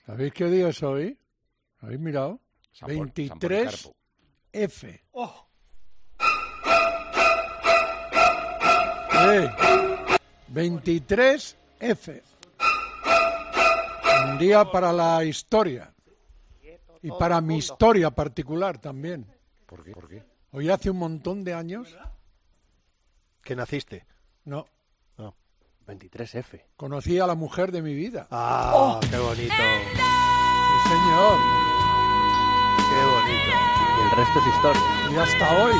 ¿Sabéis qué día es hoy? ¿Habéis mirado? 23F. ¡Oh! 23F. Un día para la historia. Y para mi historia particular también. ¿Por qué? Hoy hace un montón de años. ¿Que naciste? No. 23F. Conocí a la mujer de mi vida. ¡Ah, qué bonito! Sí, señor. ¡Qué bonito! Y el resto es historia. Y hasta hoy.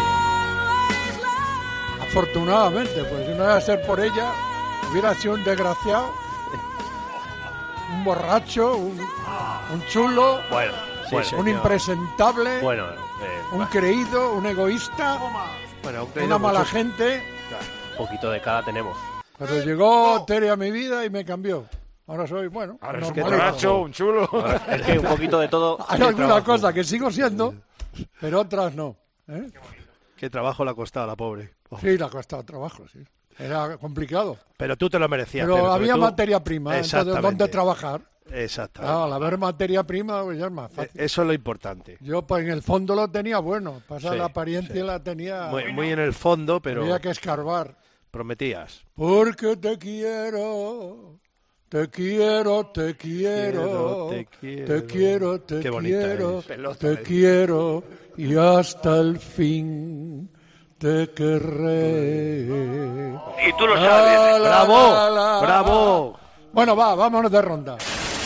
Afortunadamente, pues si no iba a ser por ella, hubiera sido un desgraciado, un borracho, un chulo, Bueno, un impresentable, un creído, un egoísta, una mala gente. Un poquito de cada tenemos. Pero llegó Tere a mi vida y me cambió. Ahora soy, bueno, Ahora es un normalito. borracho, un chulo. Es que un poquito de todo. Hay alguna cosa que sigo siendo, pero otras no. ¿Eh? Qué trabajo le ha costado a la pobre. Oh. Sí, le ha costado trabajo, sí. Era complicado. Pero tú te lo merecías. Pero porque había tú... materia prima, entonces ¿dónde trabajar? Exactamente. Al haber materia prima, pues ya es más fácil. Eso es lo importante. Yo, pues en el fondo lo tenía bueno. Pasa Sí, la apariencia sí. la tenía. Muy en el fondo, pero Había que escarbar. prometías. Porque te quiero, te quiero, te quiero, Te quiero. te quiero, te Qué bonita quiero, es. te quiero y hasta el fin te querré. Y tú lo sabes. ¡Bravo! ¡Bravo! Bueno, vámonos de ronda.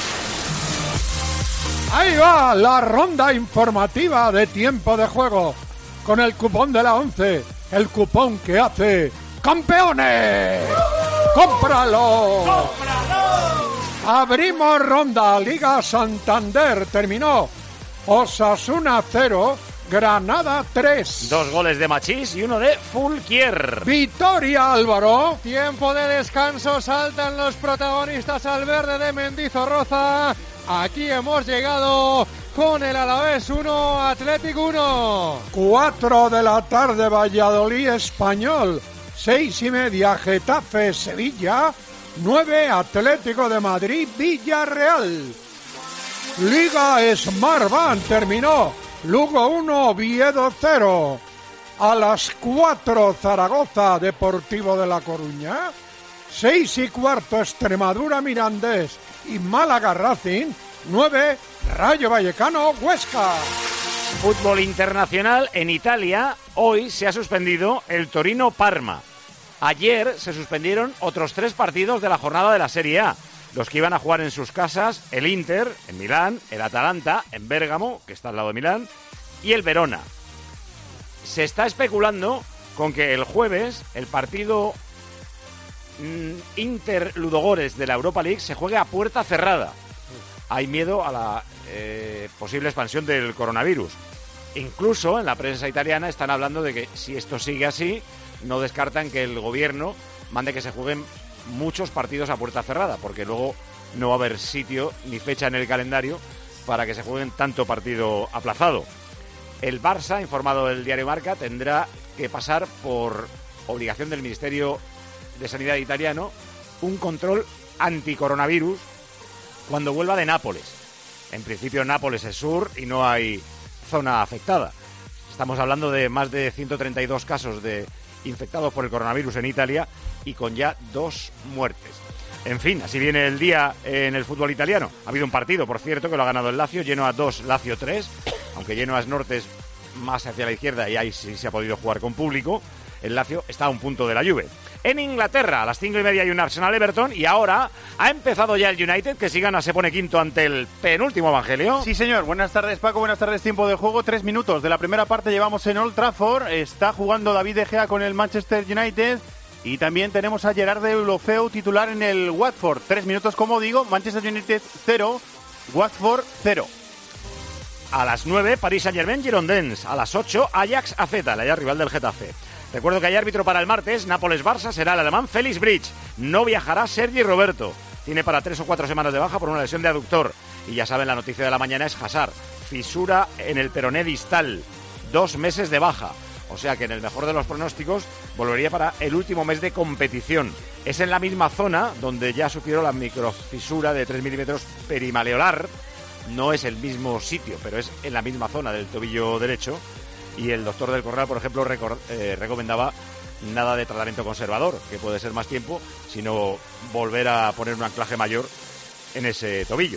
Ahí va la ronda informativa de tiempo de juego. Con el cupón de la 11. El cupón que hace ¡campeones! ¡Cómpralo! Abrimos ronda. Liga Santander terminó. Osasuna 0. Granada 3. 2 goles de Machís y uno de Fulquier. Victoria, Álvaro. Tiempo de descanso, saltan los protagonistas al verde de Mendizorroza. Aquí hemos llegado con el Alavés 1, Atlético 1. 4 de la tarde, Valladolid Español. 6:30, Getafe Sevilla. 9, Atlético de Madrid Villarreal. Liga Smartbank terminó. Lugo 1, Oviedo 0. A las 4, Zaragoza Deportivo de La Coruña. 6:15, Extremadura Mirandés y Málaga Racing. 9, Rayo Vallecano Huesca. Fútbol internacional en Italia. Hoy se ha suspendido el Torino-Parma. Ayer se suspendieron otros 3 partidos de la jornada de la Serie A. Los que iban a jugar en sus casas, el Inter en Milán, el Atalanta en Bérgamo, que está al lado de Milán, y el Verona. Se está especulando con que el jueves el partido Inter-Ludogorets de la Europa League se juegue a puerta cerrada. Hay miedo a la posible expansión del coronavirus. Incluso en la prensa italiana están hablando de que si esto sigue así, no descartan que el gobierno mande que se jueguen muchos partidos a puerta cerrada, porque luego no va a haber sitio ni fecha en el calendario para que se jueguen tanto partido aplazado. El Barça, informado el diario Marca, tendrá que pasar por obligación del Ministerio de Sanidad italiano un control anticoronavirus cuando vuelva de Nápoles. En principio Nápoles es sur y no hay zona afectada. Estamos hablando de más de 132 casos de infectados por el coronavirus en Italia y con ya 2 muertes. En fin, así viene el día en el fútbol italiano. Ha habido un partido, por cierto, que lo ha ganado el Lazio, Genoa 2, Lazio 3, aunque Genoa Norte es más hacia la izquierda y ahí sí se ha podido jugar con público. El Lazio está a un punto de la Juve. En Inglaterra, a las 5:30 hay un Arsenal-Everton y ahora ha empezado ya el United, que si gana se pone quinto ante el penúltimo Evangelio. Sí, señor. Buenas tardes, Paco. Buenas tardes, tiempo de juego. 3 minutos de la primera parte llevamos en Old Trafford. Está jugando David De Gea con el Manchester United. Y también tenemos a Gerard Deulofeu titular en el Watford. 3 minutos, como digo. Manchester United 0, Watford 0. A las 9, Paris Saint-Germain, Girondins. A las 8, Ajax AZ, el rival del Getafe. Recuerdo que hay árbitro para el martes, Nápoles-Barça, será el alemán Félix Bridge. No viajará Sergi Roberto. Tiene para 3 o 4 semanas de baja por una lesión de aductor. Y ya saben, la noticia de la mañana es Hazard. Fisura en el peroné distal. 2 meses de baja. O sea que en el mejor de los pronósticos volvería para el último mes de competición. Es en la misma zona donde ya sufrió la microfisura de 3 milímetros perimaleolar no es el mismo sitio, pero es en la misma zona del tobillo derecho. Y el doctor del Corral, por ejemplo, recomendaba nada de tratamiento conservador, que puede ser más tiempo, sino volver a poner un anclaje mayor en ese tobillo.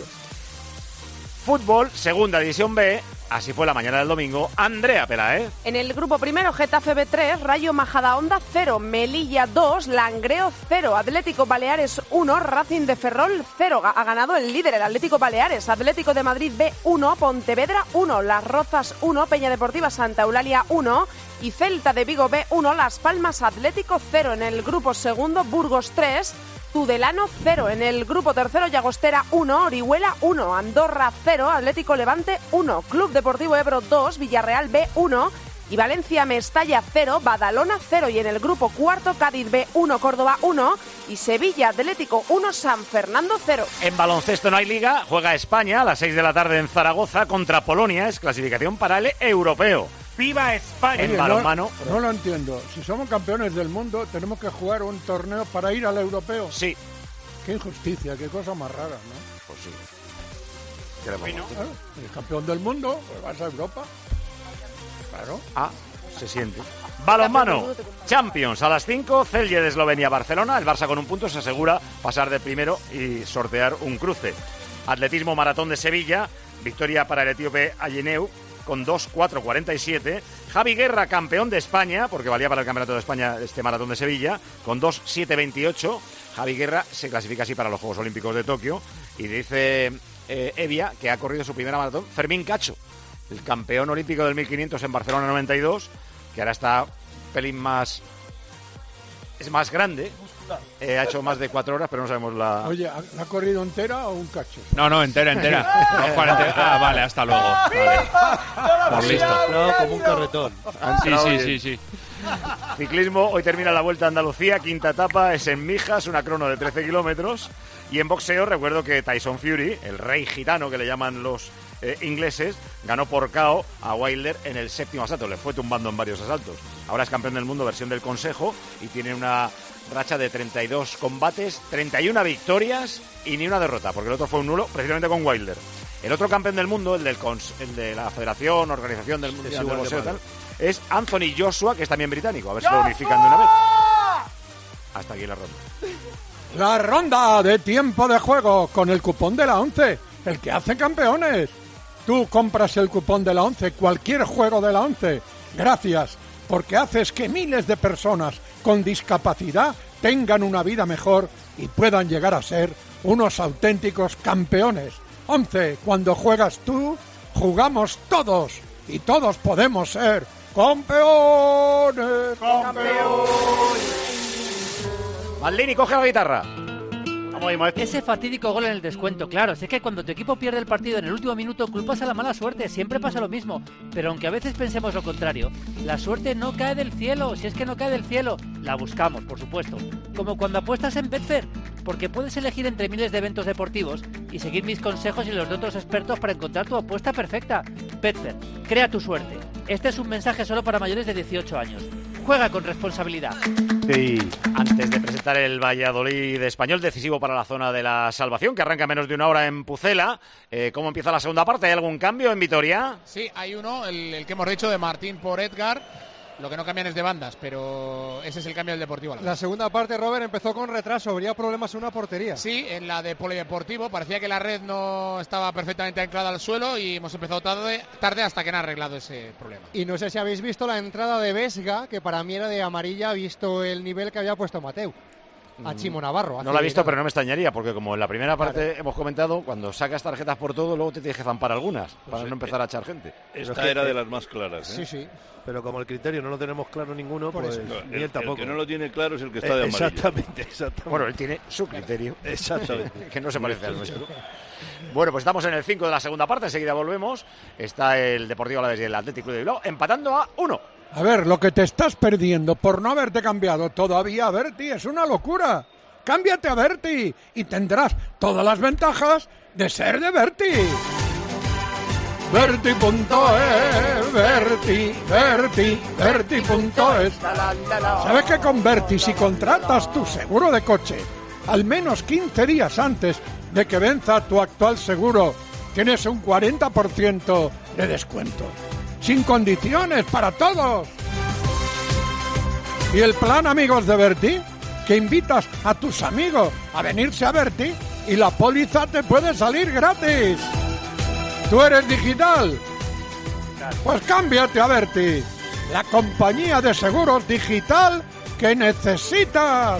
Fútbol, segunda división B, así fue la mañana del domingo. Andrea Peláez. En el grupo primero, Getafe B3, Rayo Majadahonda 0, Melilla 2, Langreo 0, Atlético Baleares 1, Racing de Ferrol 0. Ha ganado el líder, el Atlético Baleares. Atlético de Madrid B1, Pontevedra 1, Las Rozas 1, Peña Deportiva Santa Eulalia 1 y Celta de Vigo B1, Las Palmas Atlético 0. En el grupo segundo, Burgos 3, Tudelano 0. En el grupo tercero, Llagostera 1, Orihuela 1, Andorra 0, Atlético Levante 1, Club Deportivo Ebro 2, Villarreal B1 y Valencia Mestalla 0, Badalona 0. Y en el grupo cuarto, Cádiz B1, Córdoba 1 y Sevilla Atlético 1, San Fernando 0. En baloncesto no hay liga, juega España a las 6 de la tarde en Zaragoza contra Polonia, es clasificación para el europeo. ¡Viva España! Oye, en balonmano. No lo entiendo. Si somos campeones del mundo, tenemos que jugar un torneo para ir al europeo. Sí. Qué injusticia, qué cosa más rara, ¿no? Pues sí. ¿Qué le vamos a hacer? Claro, el campeón del mundo, pues vas a Europa. Claro. Ah, se siente. Balonmano, Champions a las 5, Celje de Eslovenia, Barcelona. El Barça con un punto se asegura pasar de primero y sortear un cruce. Atletismo maratón de Sevilla, victoria para el etíope Ayeneu con 2:4:47. Javi Guerra, campeón de España, porque valía para el Campeonato de España este maratón de Sevilla, con 2:7:28. Javi Guerra se clasifica así para los Juegos Olímpicos de Tokio. Y dice Evia que ha corrido su primera maratón Fermín Cacho, el campeón olímpico del 1500 en Barcelona 92, que ahora está un pelín más... es más grande. Ha hecho más de 4 horas, pero no sabemos la... Oye, ¿la ha corrido entera o un cacho? No, entera. No, 40. Ah, vale, hasta luego. Vale. Por listo. No, como un carretón. Sí. Ciclismo, hoy termina la Vuelta a Andalucía, quinta etapa, es en Mijas, una crono de 13 kilómetros. Y en boxeo, recuerdo que Tyson Fury, el rey gitano que le llaman los ingleses, ganó por KO a Wilder en el 7º asalto, le fue tumbando en varios asaltos. Ahora es campeón del mundo, versión del Consejo, y tiene una racha de 32 combates, 31 victorias y ni una derrota, porque el otro fue un nulo precisamente con Wilder. El otro campeón del mundo, el de la Federación, Organización del Mundial del Boxeo y tal, es Anthony Joshua, que es también británico. A ver si lo unifican de una vez. Hasta aquí la ronda. La ronda de tiempo de juego con el cupón de la 11, el que hace campeones. Tú compras el cupón de la 11, cualquier juego de la 11. Gracias, porque haces que miles de personas con discapacidad tengan una vida mejor y puedan llegar a ser unos auténticos campeones. 11, cuando juegas tú, jugamos todos y todos podemos ser campeones. Maldini, coge la guitarra. Ese fatídico gol en el descuento, claro, es que cuando tu equipo pierde el partido en el último minuto culpas a la mala suerte, siempre pasa lo mismo, pero aunque a veces pensemos lo contrario, la suerte no cae del cielo, si es que no cae del cielo, la buscamos, por supuesto, como cuando apuestas en Betfair, porque puedes elegir entre miles de eventos deportivos y seguir mis consejos y los de otros expertos para encontrar tu apuesta perfecta. Betfair, crea tu suerte. Este es un mensaje solo para mayores de 18 años. Juega con responsabilidad. Sí. Antes de presentar el Valladolid Español, decisivo para la zona de la salvación, que arranca menos de una hora en Pucela. ¿Cómo empieza la segunda parte? ¿Hay algún cambio en Vitoria? Sí, hay uno, el que hemos dicho de Martín por Edgar. Lo que no cambian es de bandas, pero ese es el cambio del Deportivo. La segunda parte, Robert, empezó con retraso. Habría problemas en una portería. Sí, en la de Polideportivo. Parecía que la red no estaba perfectamente anclada al suelo y hemos empezado tarde hasta que han arreglado ese problema. Y no sé si habéis visto la entrada de Vesga, que para mí era de amarilla, visto el nivel que había puesto Mateu. A Chimo Navarro. No la he visto, pero no me extrañaría, porque como en la primera parte hemos comentado, cuando sacas tarjetas por todo, luego te tienes que zampar algunas, para no empezar a echar gente. Esta era de las más claras, ¿eh? Sí. Pero como el criterio no lo tenemos claro ninguno, pues ni él tampoco. El que no lo tiene claro es el que está de amarillo. Exactamente. Bueno, él tiene su criterio. Exactamente. Que no se parece al nuestro. Bueno, pues estamos en el 5 de la segunda parte, enseguida volvemos. Está el Deportivo Alavés y el Atlético de Bilbao empatando a 1. A ver, lo que te estás perdiendo por no haberte cambiado todavía a Berti es una locura. Cámbiate a Berti y tendrás todas las ventajas de ser de Berti. Berti.es, Berti.es. ¿Sabes que con Berti, si contratas tu seguro de coche al menos 15 días antes de que venza tu actual seguro, tienes un 40% de descuento. Sin condiciones para todos. Y el plan Amigos de Berti, que invitas a tus amigos a venirse a Berti y la póliza te puede salir gratis. ¿Tú eres digital? Pues cámbiate a Berti, la compañía de seguros digital que necesitas.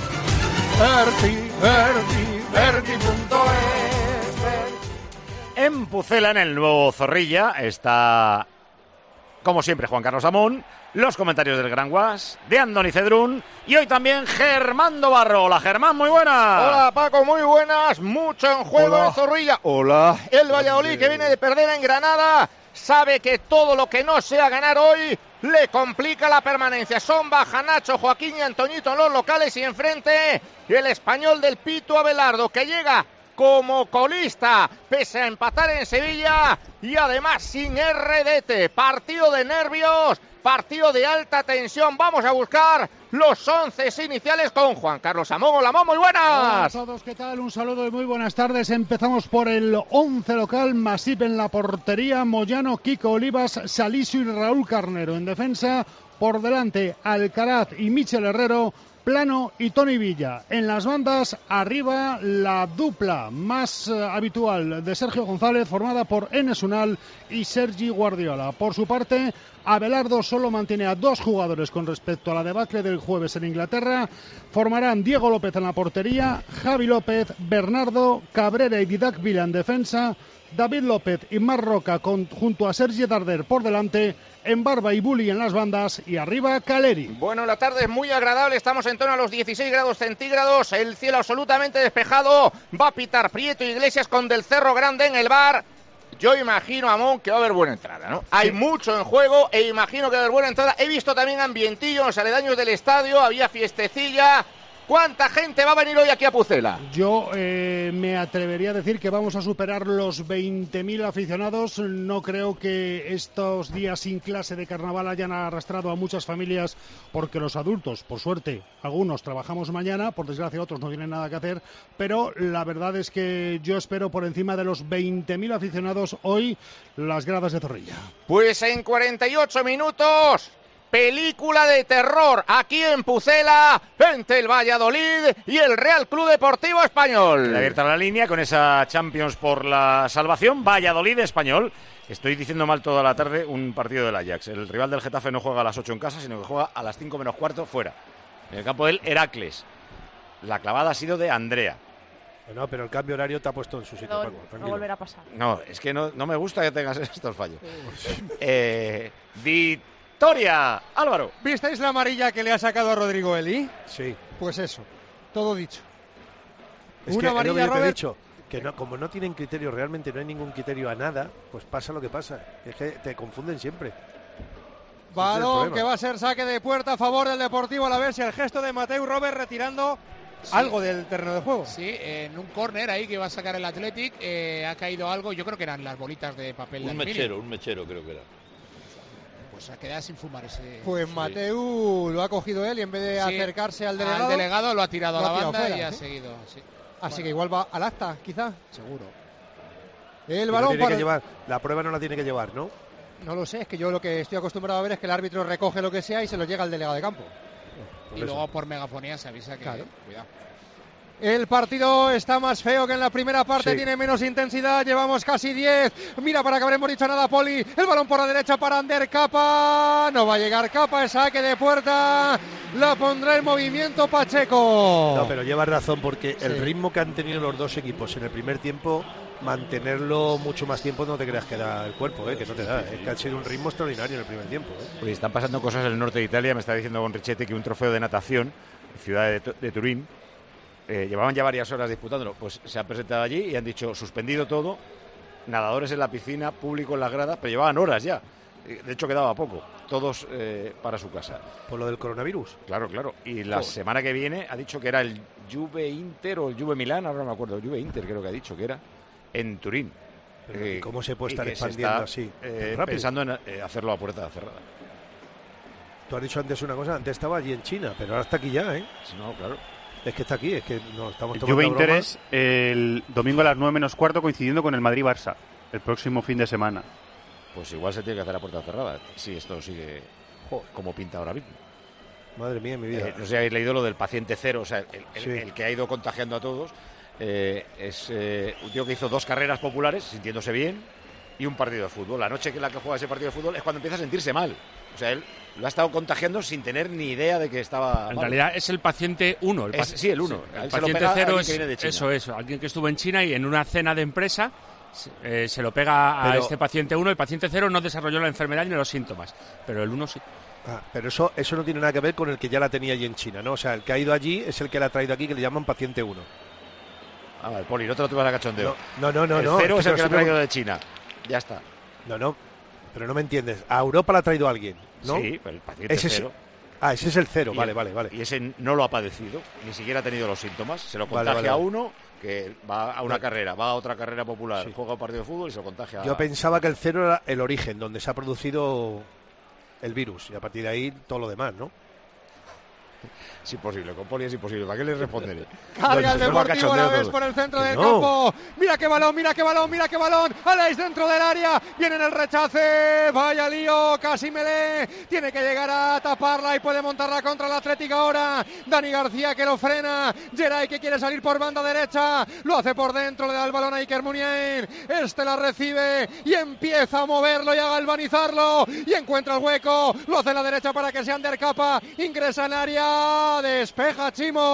Berti.es. En Pucela, en el nuevo Zorrilla, está, como siempre, Juan Carlos Amón, los comentarios del Gran Guas, de Andoni Cedrún y hoy también Germán Dobarro. Hola, Germán, muy buenas. Hola, Paco, muy buenas. Mucho en juego en Zorrilla. Hola. El Valladolid, que viene de perder en Granada, sabe que todo lo que no sea ganar hoy le complica la permanencia. Son baja Nacho, Joaquín y Antoñito en los locales y enfrente el Español del Pito Abelardo, que llega como colista, pese a empatar en Sevilla y además sin RDT. Partido de nervios, partido de alta tensión. Vamos a buscar los 11 iniciales con Juan Carlos Amón. Hola, Amón, muy buenas. Hola a todos, ¿qué tal? Un saludo y muy buenas tardes. Empezamos por el 11 local. Masip en la portería, Moyano, Kiko Olivas, Salisu y Raúl Carnero. En defensa, por delante, Alcaraz y Michel Herrero, Plano y Toni Villa. En las bandas, arriba la dupla más habitual de Sergio González, formada por Enes Unal y Sergi Guardiola. Por su parte, Abelardo solo mantiene a 2 jugadores con respecto a la debacle del jueves en Inglaterra. Formarán Diego López en la portería, Javi López, Bernardo, Cabrera y Didac Vila en defensa, David López y Marc Roca junto a Sergi Darder por delante, en Barba y Bulli en las bandas y arriba Caleri. Bueno, la tarde es muy agradable, estamos en torno a los 16 grados centígrados, el cielo absolutamente despejado, va a pitar Prieto Iglesias con Del Cerro Grande en el bar. Yo imagino, Amón, que va a haber buena entrada, ¿no? Sí. Hay mucho en juego e imagino que va a haber buena entrada. He visto también ambientillo en los aledaños del estadio, había fiestecilla. ¿Cuánta gente va a venir hoy aquí a Pucela? Yo me atrevería a decir que vamos a superar los 20.000 aficionados. No creo que estos días sin clase de carnaval hayan arrastrado a muchas familias, porque los adultos, por suerte, algunos trabajamos mañana, por desgracia otros no tienen nada que hacer, pero la verdad es que yo espero por encima de los 20.000 aficionados hoy las gradas de Zorrilla. Pues en 48 minutos... película de terror aquí en Pucela entre el Valladolid y el Real Club Deportivo Español. Abierta la línea con esa Champions por la salvación, Valladolid Español. Estoy diciendo mal toda la tarde un partido del Ajax. El rival del Getafe no juega a las 8 en casa, sino que juega a las 5 menos cuarto fuera, en el campo del Heracles. La clavada ha sido de Andrea. No, pero el cambio horario te ha puesto en su sitio, Paco. No volverá a pasar. No, es que no me gusta que tengas estos fallos. Victoria, Álvaro. ¿Visteis la amarilla que le ha sacado a Rodrigo Eli? Sí. Pues eso, todo dicho. Es una amarilla, es lo que Robert... te he dicho, que no, como no tienen criterio, realmente no hay ningún criterio a nada, pues pasa lo que pasa. Es que te confunden siempre. Balón que va a ser saque de puerta a favor del Deportivo Alavés y el gesto de Mateu Robert retirando algo del terreno de juego. Sí, en un córner ahí que va a sacar el Athletic ha caído algo, yo creo que eran las bolitas de papel de aluminio. Un mechero creo que era. Pues ha quedado sin fumar ese... Pues Mateu lo ha cogido él y en vez de acercarse al delegado... lo ha tirado a la banda fuera, y ha seguido. Sí. Así que igual va al acta, quizá. Seguro. El balón para... llevar, la prueba no la tiene que llevar, ¿no? No lo sé, es que yo lo que estoy acostumbrado a ver es que el árbitro recoge lo que sea y se lo llega al delegado de campo. Y luego por megafonía se avisa que... Claro. Cuidado. El partido está más feo que en la primera parte, tiene menos intensidad, llevamos casi 10. Mira, para que habremos dicho nada, Poli. El balón por la derecha para Ander Capa. No va a llegar Capa, es saque de puerta. La pondrá en movimiento Pacheco. No, pero lleva razón, porque el ritmo que han tenido los dos equipos en el primer tiempo, mantenerlo mucho más tiempo no te creas que da el cuerpo, que no te da. Es que ha sido un ritmo extraordinario en el primer tiempo. Pues están pasando cosas en el norte de Italia. Me está diciendo Gonrichetti que un trofeo de natación, ciudad de Turín, llevaban ya varias horas disputándolo, pues se ha presentado allí y han dicho suspendido todo, nadadores en la piscina, público en las gradas, pero llevaban horas ya, de hecho quedaba poco, todos para su casa. ¿Por lo del coronavirus? Claro, y la semana que viene ha dicho que era el Juve Inter o el Juve Milán, ahora no me acuerdo, el Juve Inter creo que ha dicho que era, en Turín. Pero ¿cómo se puede estar expandiendo así? Pensando en hacerlo a puerta cerrada. Tú has dicho antes una cosa, antes estaba allí en China, pero ahora está aquí ya, No, claro. Es que está aquí, es que no estamos tomando Juve Inter es el domingo a las 9 menos cuarto, coincidiendo con el Madrid-Barça. El próximo fin de semana. Pues igual se tiene que hacer a puerta cerrada, si esto sigue como pinta ahora mismo. Madre mía, mi vida. No sé si habéis leído lo del paciente cero, o sea, el que ha ido contagiando a todos. Es un tío que hizo 2 carreras populares, sintiéndose bien, y un partido de fútbol. La noche en la que juega ese partido de fútbol es cuando empieza a sentirse mal. O sea, él lo ha estado contagiando sin tener ni idea de que estaba En mal. realidad es el paciente 1. Sí, el 1. El paciente 0 es alguien que estuvo en China y en una cena de empresa se lo pega a este paciente 1. El paciente 0 no desarrolló la enfermedad ni los síntomas, pero el 1 sí. Pero eso no tiene nada que ver con el que ya la tenía allí en China, ¿no? O sea, el que ha ido allí es el que la ha traído aquí, que le llaman paciente 1. Vale, Poli, no te lo tuve a cachondeo. No. El 0 es el que lo ha traído de China. Ya está. No, pero no me entiendes. A Europa la ha traído alguien, ¿no? Sí, pero el paciente 0. Ese es el 0, vale. Y ese no lo ha padecido, ni siquiera ha tenido los síntomas. Se lo contagia a uno que va a una carrera, va a otra carrera popular, juega un partido de fútbol y se lo contagia. Yo pensaba que el 0 era el origen, donde se ha producido el virus, y a partir de ahí todo lo demás, ¿no? Es imposible, con Poli es imposible. ¿Para qué le responderé? Carga el Deportivo Alavés por el centro del campo. Mira qué balón. Aleix dentro del área. Viene en el rechace. Vaya lío. Casi Melé. Tiene que llegar a taparla y puede montarla contra el Atlético ahora. Dani García que lo frena. Geray que quiere salir por banda derecha. Lo hace por dentro. Le da el balón a Iker Muniain. Este la recibe y empieza a moverlo y a galvanizarlo. Y encuentra el hueco. Lo hace en la derecha para que sea Ander Capa. Ingresa en área. Despeja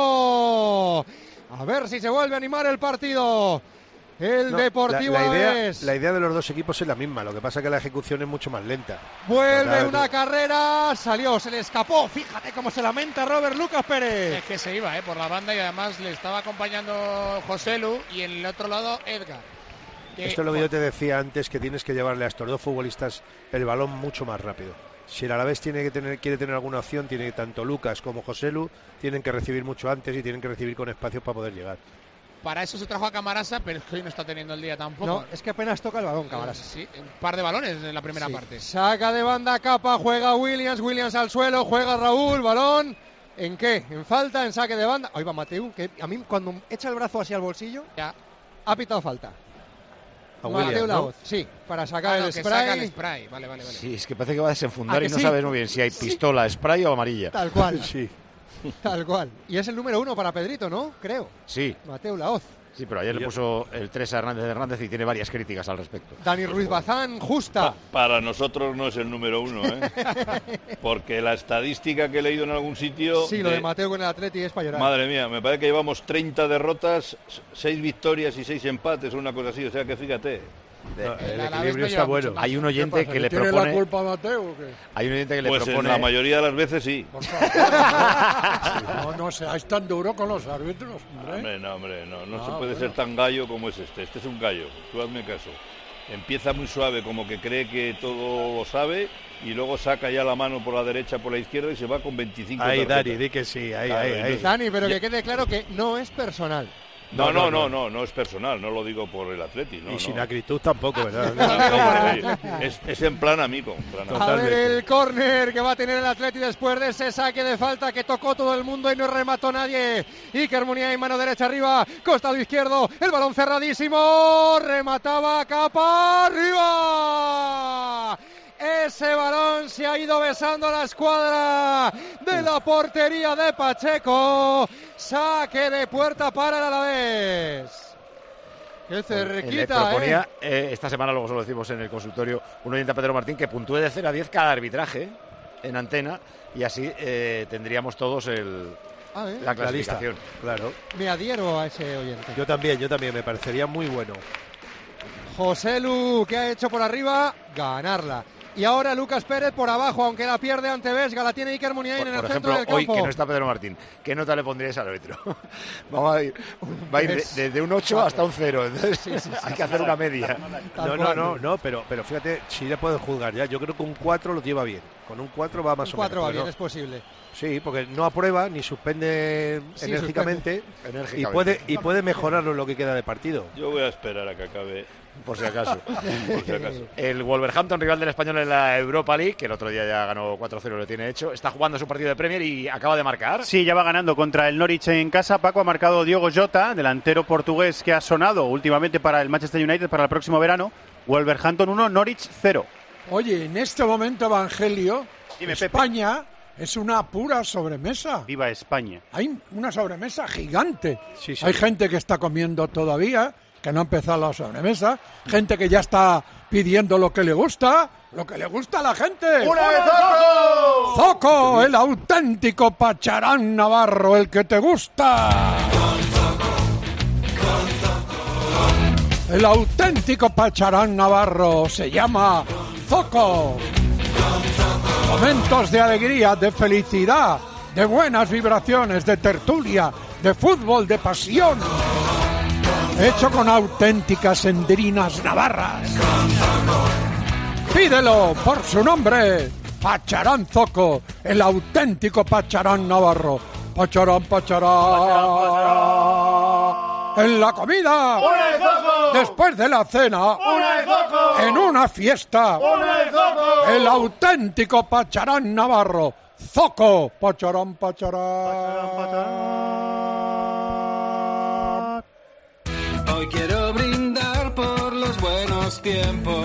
Chimo. A ver si se vuelve a animar el partido. Deportivo Alavés. La idea de los dos equipos es la misma. Lo que pasa es que la ejecución es mucho más lenta. Vuelve una carrera. Salió, se le escapó. Fíjate cómo se lamenta Robert Lucas Pérez. Es que se iba por la banda y además le estaba acompañando Joselu y en el otro lado Edgar. Esto es lo que yo te decía antes, que tienes que llevarle a estos dos futbolistas el balón mucho más rápido. Si el Alavés quiere tener alguna opción, tiene tanto Lucas como Joselu tienen que recibir mucho antes y tienen que recibir con espacios para poder llegar. Para eso se trajo a Camarasa, pero es que hoy no está teniendo el día tampoco. No, es que apenas toca el balón Camarasa. Sí, un par de balones en la primera parte. Saca de banda Capa, juega Williams al suelo, juega Raúl, balón. ¿En qué? ¿En falta? ¿En saque de banda? Ahí va Mateu, que a mí cuando echa el brazo hacia el bolsillo, ya ha pitado falta. Mateu Laoz, sí, para sacar el spray. Saca el spray. Vale. Sí, es que parece que va a desenfundar y no sabes muy bien si hay pistola, spray o amarilla. Tal cual. Sí. Tal cual. Y es el número 1 para Pedrito, ¿no? Creo. Sí. Mateu Laoz. Sí, pero ayer le puso el 3 a Hernández y tiene varias críticas al respecto. Dani Ruiz Bazán, justa. Para nosotros no es el número 1, ¿eh? Porque la estadística que he leído en algún sitio... Sí, lo de Mateu con el Atleti es para llorar. Madre mía, me parece que llevamos 30 derrotas, 6 victorias y 6 empates, una cosa así, o sea que fíjate... el equilibrio está bueno. Hay un oyente que le propone... ¿Tiene la culpa Mateu o qué? Hay un oyente que le pues propone... en la mayoría de las veces sí. Por favor. No seáis tan duro con los árbitros, hombre. No se puede ser tan gallo como es este. Este es un gallo, tú hazme caso. Empieza muy suave, como que cree que todo lo sabe, y luego saca ya la mano por la derecha, por la izquierda y se va con 25 Ahí, tarjetas. Dani, di que sí, ahí. Dani, pero que quede claro que no es personal. No es personal, no lo digo por el Atleti. Y sin acritud tampoco, ¿verdad? Es en plan amigo. A ver el córner que va a tener el Atleti después de ese saque de falta que tocó todo el mundo y no remató nadie. Iker Muniain, mano derecha arriba, costado izquierdo, el balón cerradísimo, remataba Capa, arriba. Ese balón se ha ido besando a la escuadra de la portería de Pacheco. Saque de puerta para el Alavés. Qué cerquita, le proponía, esta semana, luego se lo decimos en el consultorio, un oyente a Pedro Martín que puntúe de 0 a 10 cada arbitraje en antena y así tendríamos todos la clasificación. Claro. Me adhiero a ese oyente. Yo también, me parecería muy bueno. Joselu, que ha hecho por arriba, ganarla. Y ahora Lucas Pérez por abajo, aunque la pierde ante Vesga, la tiene Iker Muniain en el centro del campo. Hoy que no está Pedro Martín, ¿qué nota le pondríais al árbitro? Va a ir de un 8 hasta un 0, entonces hay que hacer una media. No, pero fíjate, si le puedes juzgar ya, yo creo que un 4 lo lleva bien, con un 4 va más o menos. 4 va bien, es posible. Sí, porque no aprueba ni suspende enérgicamente y puede mejorarlo en lo que queda de partido. Yo voy a esperar a que acabe. Por si acaso. Por si acaso. El Wolverhampton, rival del Español en la Europa League, que el otro día ya ganó 4-0, lo tiene hecho, está jugando su partido de Premier y acaba de marcar. Sí, ya va ganando contra el Norwich en casa. Paco, ha marcado Diogo Jota, delantero portugués que ha sonado últimamente para el Manchester United para el próximo verano. Wolverhampton 1, Norwich 0. Oye, en este momento, Evangelio, Dime, España es una pura sobremesa. Viva España. Hay una sobremesa gigante. Sí. Hay gente que está comiendo todavía, que no ha empezado la sobremesa, gente que ya está pidiendo lo que le gusta a la gente. ¡Una de Zoco! ¡Zoco! El auténtico pacharán navarro, el que te gusta. El auténtico pacharán navarro se llama Zoco. Momentos de alegría, de felicidad, de buenas vibraciones, de tertulia, de fútbol, de pasión. Hecho con auténticas endrinas navarras. Pídelo por su nombre. Pacharán Zoco, el auténtico pacharán navarro. Pacharán. En la comida, ¡una de Zoco! Después de la cena, ¡una de Zoco! En una fiesta, ¡una de Zoco! El auténtico pacharán navarro. Zoco, pacharán. Hoy quiero brindar por los buenos tiempos.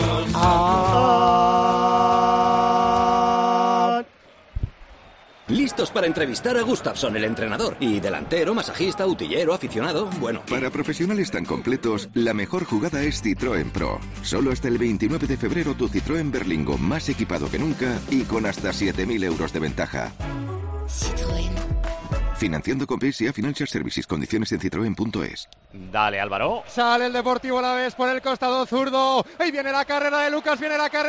Listos para entrevistar a Gustafsson, el entrenador. Y delantero, masajista, utillero, aficionado, bueno. Para profesionales tan completos, la mejor jugada es Citroën Pro. Solo hasta el 29 de febrero tu Citroën Berlingo más equipado que nunca y con hasta 7.000 euros de ventaja. Citroën. Financiando con PSA Financial Services. Condiciones en citroen.es. Dale, Álvaro. Sale el Deportivo Alavés por el costado zurdo. Ahí viene la carrera de Lucas,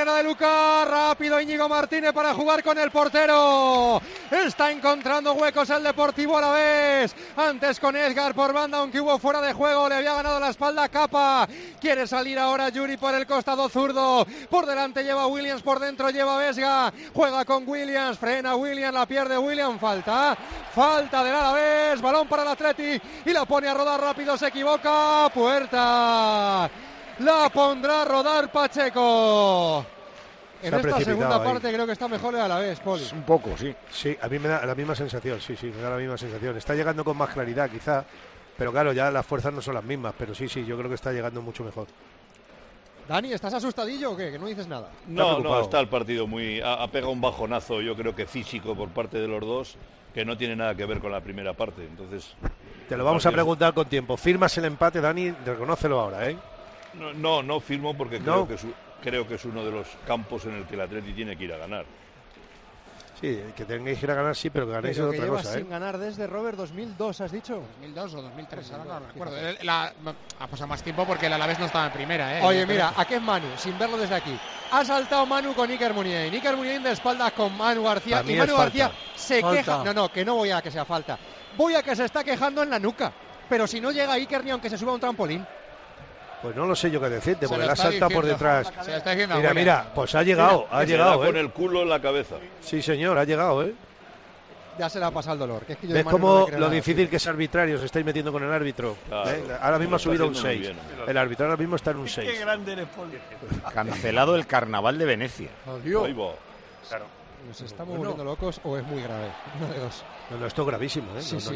Rápido Íñigo Martínez para jugar con el portero. Está encontrando huecos el Deportivo Alavés. Antes con Edgar por banda, aunque hubo fuera de juego. Le había ganado la espalda Capa. Quiere salir ahora Yuri por el costado zurdo. Por delante lleva Williams, por dentro lleva Vesga. Juega con Williams, frena Williams, la pierde Williams. Falta del Alavés. Balón para el Athletic y la pone a rodar rápido. Se equivoca. Puerta. La pondrá a rodar Pacheco. En esta segunda parte creo que está mejor el Alavés, Poli. Un poco, sí. Sí, a mí me da la misma sensación, me da la misma sensación. Está llegando con más claridad quizá, pero claro, ya las fuerzas no son las mismas, pero sí, yo creo que está llegando mucho mejor. Dani, ¿estás asustadillo o qué? Que no dices nada. No, está el partido ha pegado un bajonazo, yo creo que físico por parte de los dos, que no tiene nada que ver con la primera parte, entonces... Te lo vamos a preguntar con tiempo. ¿Firmas el empate, Dani? Reconócelo ahora, ¿eh? No firmo porque creo que es uno de los campos en el que el Atleti tiene que ir a ganar. Sí, que tengáis que ir a ganar, sí, pero que ganéis es otra cosa, sin ganar desde Robert 2002, ¿has dicho? 2002 o 2003, ahora no recuerdo. Ha pasado más tiempo porque el Alavés no estaba en primera, Oye, mira, aquí es Manu, sin verlo desde aquí. Ha saltado Manu con Iker Muniain. Iker Muniain de espaldas con Manu García. Y Manu García se queja. No, que no voy a que sea falta. Voy a que se está quejando en la nuca. Pero si no llega Iker ni aunque se suba a un trampolín. Pues no lo sé yo qué decirte, porque la salta por detrás. Mira, mira, pues ha llegado, con el culo en la cabeza. Sí, señor, ha llegado, Ya se le ha pasado el dolor. Que es que yo ¿Ves cómo lo difícil que es arbitrar? Os estáis metiendo con el árbitro. Claro, ahora mismo ha subido un 6. El árbitro ahora mismo está en un 6. Qué grande eres, Poli. Cancelado el Carnaval de Venecia. Adiós. Claro. ¿Nos estamos volviendo locos o es muy grave? Una de dos. No, esto es gravísimo,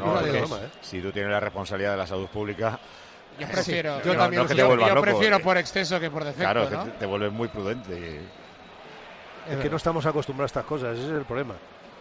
Si tú tienes la responsabilidad de la salud pública... Yo prefiero, yo también prefiero por exceso que por defecto. Claro, ¿no? que te vuelves muy prudente. Es que no estamos acostumbrados a estas cosas, ese es el problema.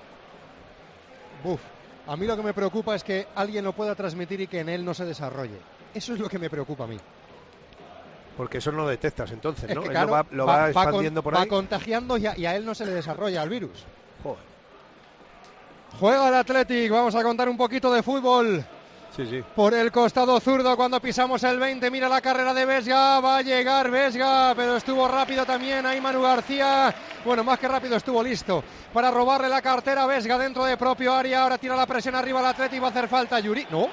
A mí lo que me preocupa es que alguien lo pueda transmitir y que en él no se desarrolle. Eso es lo que me preocupa a mí. Porque eso no lo detectas entonces, ¿no? Es que, claro, lo va expandiendo por ahí. Va contagiando y a él no se le desarrolla el virus. Joder. Juega el Athletic, vamos a contar un poquito de fútbol. Sí. Por el costado zurdo cuando pisamos el 20, mira la carrera de Vesga, va a llegar Vesga, pero estuvo rápido también ahí Manu García, bueno, más que rápido, estuvo listo para robarle la cartera a Vesga dentro de propio área, ahora tira la presión arriba al Atleti, va a hacer falta Yuri, no,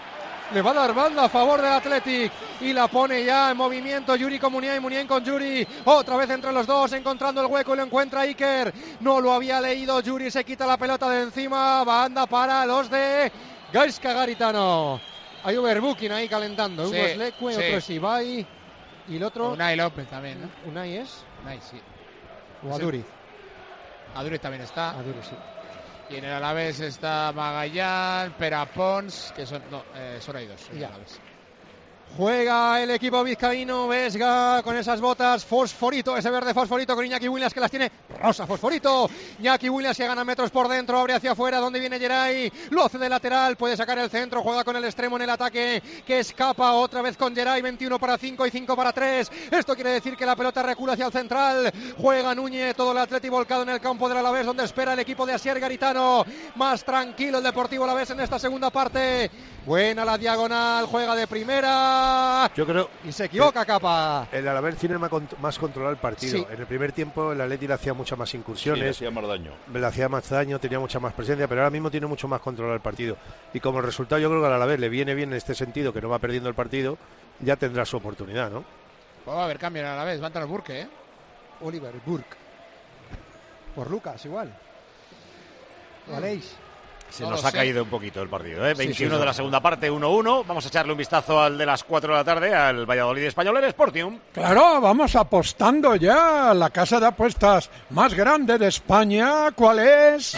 Le va a dar banda a favor del Athletic y la pone ya en movimiento Yuri con Muniain, Muniain con Yuri, otra vez entre los dos encontrando el hueco y lo encuentra Iker, no lo había leído Yuri, se quita la pelota de encima, banda para los de Gaizka Garitano. Hay overbooking ahí calentando, uno es Leque, otro es Ibai y el otro... Unai López también, ¿no? ¿Unai es? Unai, sí. O Aduriz. Aduriz también está. Aduriz, sí. Y en el Alavés está Magallán, Perapons, que son... No, solo hay dos. Ya. Juega el equipo vizcaíno, Vesga con esas botas fosforito, ese verde fosforito con Iñaki Williams que las tiene rosa fosforito. Iñaki Williams que gana metros por dentro, abre hacia afuera, donde viene Geray, lo hace de lateral, puede sacar el centro, juega con el extremo en el ataque que escapa otra vez con Geray, 21 para 5 y 5 para 3. Esto quiere decir que la pelota recula hacia el central, juega Núñez, todo el Atleti volcado en el campo del Alavés donde espera el equipo de Asier Garitano. Más tranquilo el Deportivo Alavés en esta segunda parte. Buena la diagonal, juega de primera. Yo creo. Y se equivoca Capa. El Alavés tiene más controlado el partido. Sí. En el primer tiempo el Atleti le hacía muchas más incursiones. Sí, le hacía más daño. Le hacía más daño, tenía mucha más presencia, pero ahora mismo tiene mucho más controlado el partido. Y como resultado yo creo que al Alavés le viene bien en este sentido, que no va perdiendo el partido, ya tendrá su oportunidad, ¿no? Pues va a haber cambio en el Alavés, va a entrar Burke, ¿eh? Oliver Burke. Por Lucas, igual. ¿Valéis? Se nos ha caído un poquito el partido, ¿eh? 21 de la segunda parte, 1-1. Vamos a echarle un vistazo al de las 4 de la tarde, al Valladolid Español, el Sportium. Claro, vamos apostando ya. La casa de apuestas más grande de España, ¿cuál es?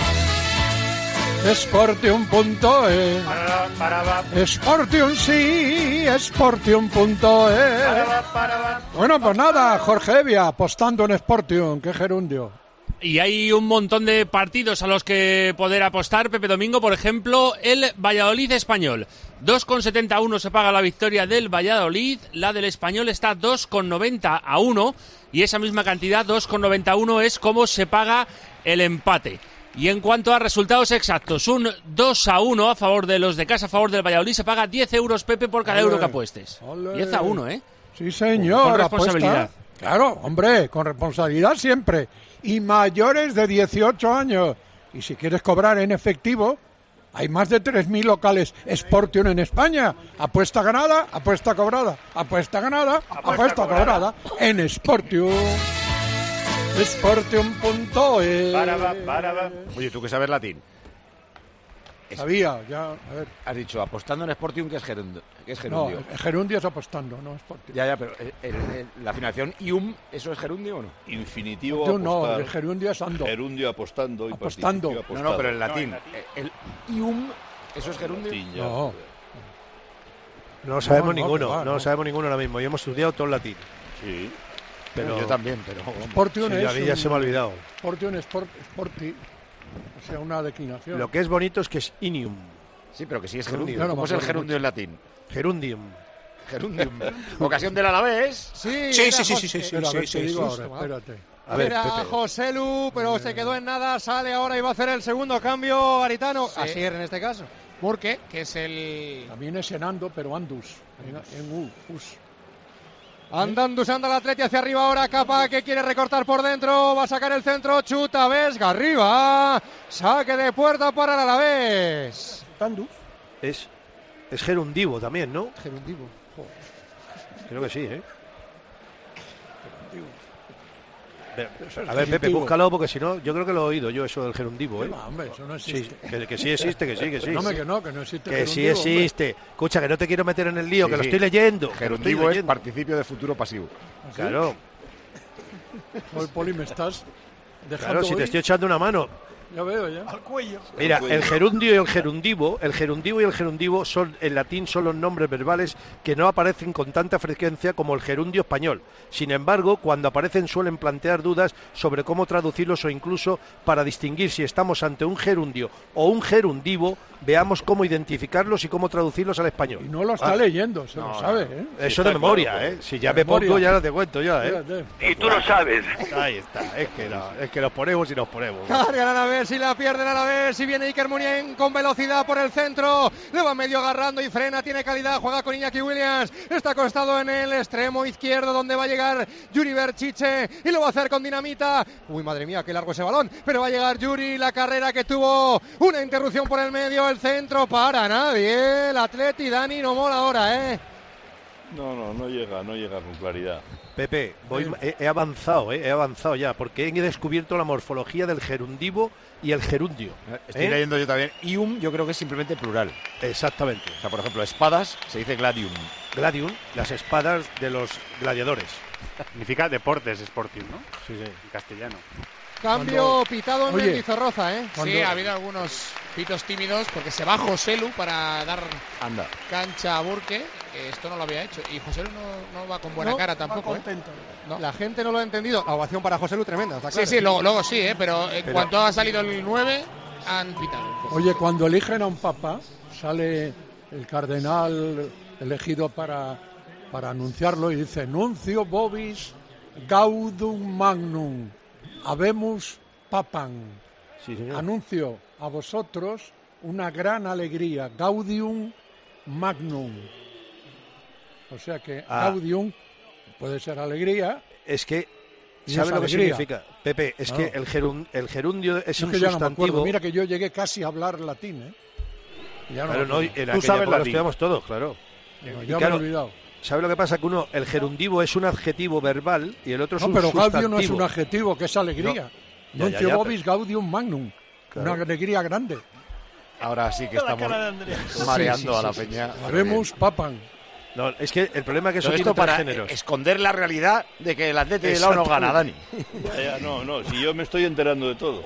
Sportium.es. Sportium, sí, Sportium.es. Bueno, pues nada, Jorge Evia apostando en Sportium, qué gerundio. Y hay un montón de partidos a los que poder apostar, Pepe Domingo, por ejemplo, el Valladolid Español. 2,71 se paga la victoria del Valladolid, la del Español está 2,90 a 1 y esa misma cantidad, 2,91, es como se paga el empate. Y en cuanto a resultados exactos, un 2-1 a favor de los de casa, a favor del Valladolid, se paga 10 euros, Pepe, por cada euro que apuestes. 10-1, ¿eh? Sí, señor. Con responsabilidad. Apuesta. Claro, hombre, con responsabilidad siempre. Y mayores de 18 años. Y si quieres cobrar en efectivo, hay más de 3.000 locales Sportium en España. Apuesta ganada, apuesta cobrada. Apuesta ganada, apuesta cobrada. En Sportium. Sportium.es. Oye, ¿tú que sabes latín? Sabía, ya, a ver. Has dicho, apostando en Sportium, ¿qué es gerundio? No, gerundio es apostando, no Sportium. Ya, pero la afinación ium, ¿eso es gerundio o no? Infinitivo apostar. No, el gerundio es ando. Gerundio apostando y apostando. No, pero en latín. El ium, ¿eso es gerundio? No. No sabemos ninguno, no sabemos ninguno ahora mismo. Y hemos estudiado todo el latín. Sí. Pero yo también, pero... Sportium es... A mí ya se me ha olvidado. Sportium es sporti. O sea, una declinación. Lo que es bonito es que es inium. Sí, pero que sí es gerundio. Claro, ¿Cómo es el gerundio en latín? Gerundium. Gerundium. Ocasión del Alavés. Sí. Espérate. A ver, era Pepe. José Lu, pero se quedó en nada, sale ahora y va a hacer el segundo cambio Garitano. Sí. Asier en este caso. Burke, que es el... También es en ando, pero andus. En us. Andandus, anda el Atleti hacia arriba ahora, Capa que quiere recortar por dentro, va a sacar el centro, chuta, Vesga arriba, saque de puerta para el Alavés. Andus. Es gerundivo también, ¿no? Gerundivo. Creo que sí, ¿eh? A ver, Pepe, búscalo porque si no, yo creo que lo he oído yo eso del gerundivo, ¿eh? No, hombre, eso no existe. Sí, que sí existe, que sí. Que no existe. Que sí existe. Escucha, que no te quiero meter en el lío, que lo estoy leyendo. Gerundivo es participio de futuro pasivo. ¿Ah, sí? Claro. Hoy, Poli, me estás dejando. Claro, si te estoy echando una mano. Ya veo, ya. Al cuello. Mira, el gerundio y el gerundivo son, en latín, son los nombres verbales que no aparecen con tanta frecuencia como el gerundio español. Sin embargo, cuando aparecen suelen plantear dudas sobre cómo traducirlos o incluso para distinguir si estamos ante un gerundio o un gerundivo, veamos cómo identificarlos y cómo traducirlos al español. Y no lo está leyendo, se lo sabe, ¿eh? Eso de memoria, claro, ¿eh? Si ya me pongo, ya lo te cuento ya, ¿eh? Y tú lo sabes. Ahí está, es que los ponemos y nos ponemos. Cargan a la vez ver si la pierden a la vez. Si viene Iker Muniain con velocidad por el centro. Le va medio agarrando y frena. Tiene calidad. Juega con Iñaki Williams. Está acostado en el extremo izquierdo donde va a llegar Yuri Berchiche. Y lo va a hacer con dinamita. Uy, madre mía, qué largo ese balón. Pero va a llegar Yuri. La carrera que tuvo una interrupción por el medio. El centro para nadie. El Atleti, Dani, no mola ahora, ¿eh? No llega con claridad. Pepe, he avanzado ya, porque he descubierto la morfología del gerundivo y el gerundio. Estoy leyendo yo también. Ium yo creo que es simplemente plural. Exactamente. O sea, por ejemplo, espadas se dice gladium. Gladium, las espadas de los gladiadores. Significa deportes, sporting, ¿no? Sí. En castellano. Cambio pitado en Mendizorroza, ¿eh? Sí, ha habido algunos pitos tímidos porque se va Joselu para dar cancha a Burke, que esto no lo había hecho. Y Joselu no va con buena cara tampoco, ¿eh? No. La gente no lo ha entendido. La ovación para Joselu tremenda. Está claro. Sí, luego sí, pero en cuanto ha salido el 9, han pitado. Oye, cuando eligen a un papa, sale el cardenal elegido para anunciarlo y dice: Nuncio vobis gaudum magnum. Habemus papam. Sí, señor. Anuncio a vosotros una gran alegría. Gaudium magnum. O sea que Gaudium puede ser alegría. Es que, ¿sabe lo que significa? Pepe, es que el gerundio es un que ya sustantivo. No me acuerdo. Mira que yo llegué casi a hablar latín, ¿eh? Ya no, claro, no, en tú sabes latín. Lo estudiamos todos, claro. No, ya me he olvidado. ¿Sabe lo que pasa? Que el gerundivo es un adjetivo verbal y el otro es un sustantivo. No, pero Gaudium no es un adjetivo, que es alegría. Nuncio vobis gaudium magnum. Claro. Una alegría grande. Ahora sí que estamos mareando a la peña. Habemus papam. No, es que el problema es que eso esto tiene para géneros. Esconder la realidad de que el Atleti de Bilbao no gana, Dani. No, si yo me estoy enterando de todo.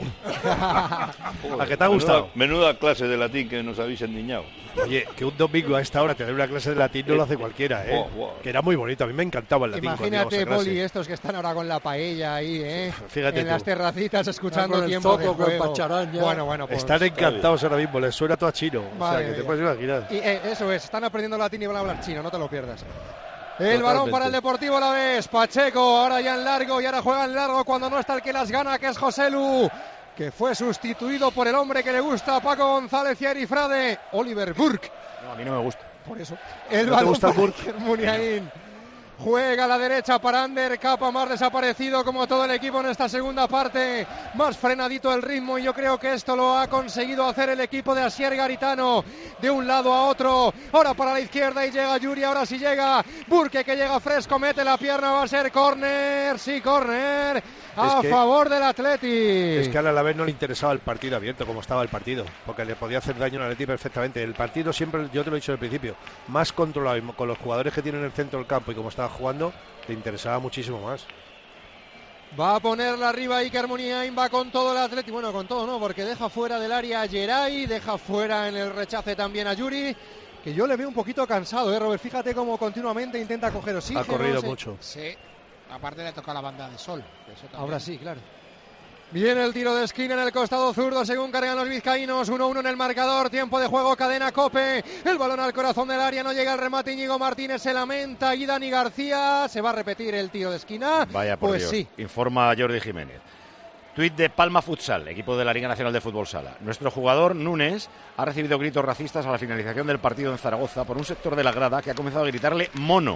¿A qué te ha gustado? Menuda clase de latín que nos habéis endiñado. Oye, que un domingo a esta hora te dé una clase de latín no lo hace cualquiera, ¿eh? Que era muy bonito, a mí me encantaba el latín. Imagínate, Poli, estos que están ahora con la paella ahí, ¿eh? Fíjate en las terracitas escuchando con tiempo de juego. Bueno, pues, están encantados ahora mismo, les suena todo a chino. O sea, que te puedes imaginar. Y eso es, están aprendiendo latín y van a hablar chino, no te lo pierdas. El balón para el Deportivo Alavés. Pacheco, ahora ya en largo y ahora juega en largo cuando no está el que las gana, que es Joselu, que fue sustituido por el hombre que le gusta a Paco González y a Eri Frade, Oliver Burke. No, a mí no me gusta. Por eso. El balón para Iker Muniain. Juega a la derecha para Ander Capa, más desaparecido como todo el equipo en esta segunda parte, más frenadito el ritmo, y yo creo que esto lo ha conseguido hacer el equipo de Asier Garitano, de un lado a otro. Ahora para la izquierda y llega Yuri, ahora sí llega Burke, que llega fresco, mete la pierna, va a ser córner, sí, córner a favor del Atleti. Es que al Alavés no le interesaba el partido abierto como estaba el partido, porque le podía hacer daño al Atleti perfectamente. El partido siempre, yo te lo he dicho al principio, más controlado, y con los jugadores que tienen en el centro del campo y como estaba jugando, le interesaba muchísimo más. Va a ponerla arriba Iker Muniain, va con todo el Atleti, bueno, con todo no, porque deja fuera del área a Geray, deja fuera en el rechace también a Yuri, que yo le veo un poquito cansado, Robert, fíjate cómo continuamente intenta coger oxígeno. Ha corrido mucho. Sí, aparte le toca la banda de sol. Ahora sí, claro. Viene el tiro de esquina en el costado zurdo, según cargan los vizcaínos. 1-1 en el marcador, tiempo de juego, cadena Cope. El balón al corazón del área, no llega el remate. Íñigo Martínez se lamenta y Dani García. ¿Se va a repetir el tiro de esquina? Vaya por Dios. Sí. Informa Jordi Jiménez. Tuit de Palma Futsal, equipo de la Liga Nacional de Fútbol Sala. Nuestro jugador Núñez ha recibido gritos racistas a la finalización del partido en Zaragoza por un sector de la grada que ha comenzado a gritarle mono.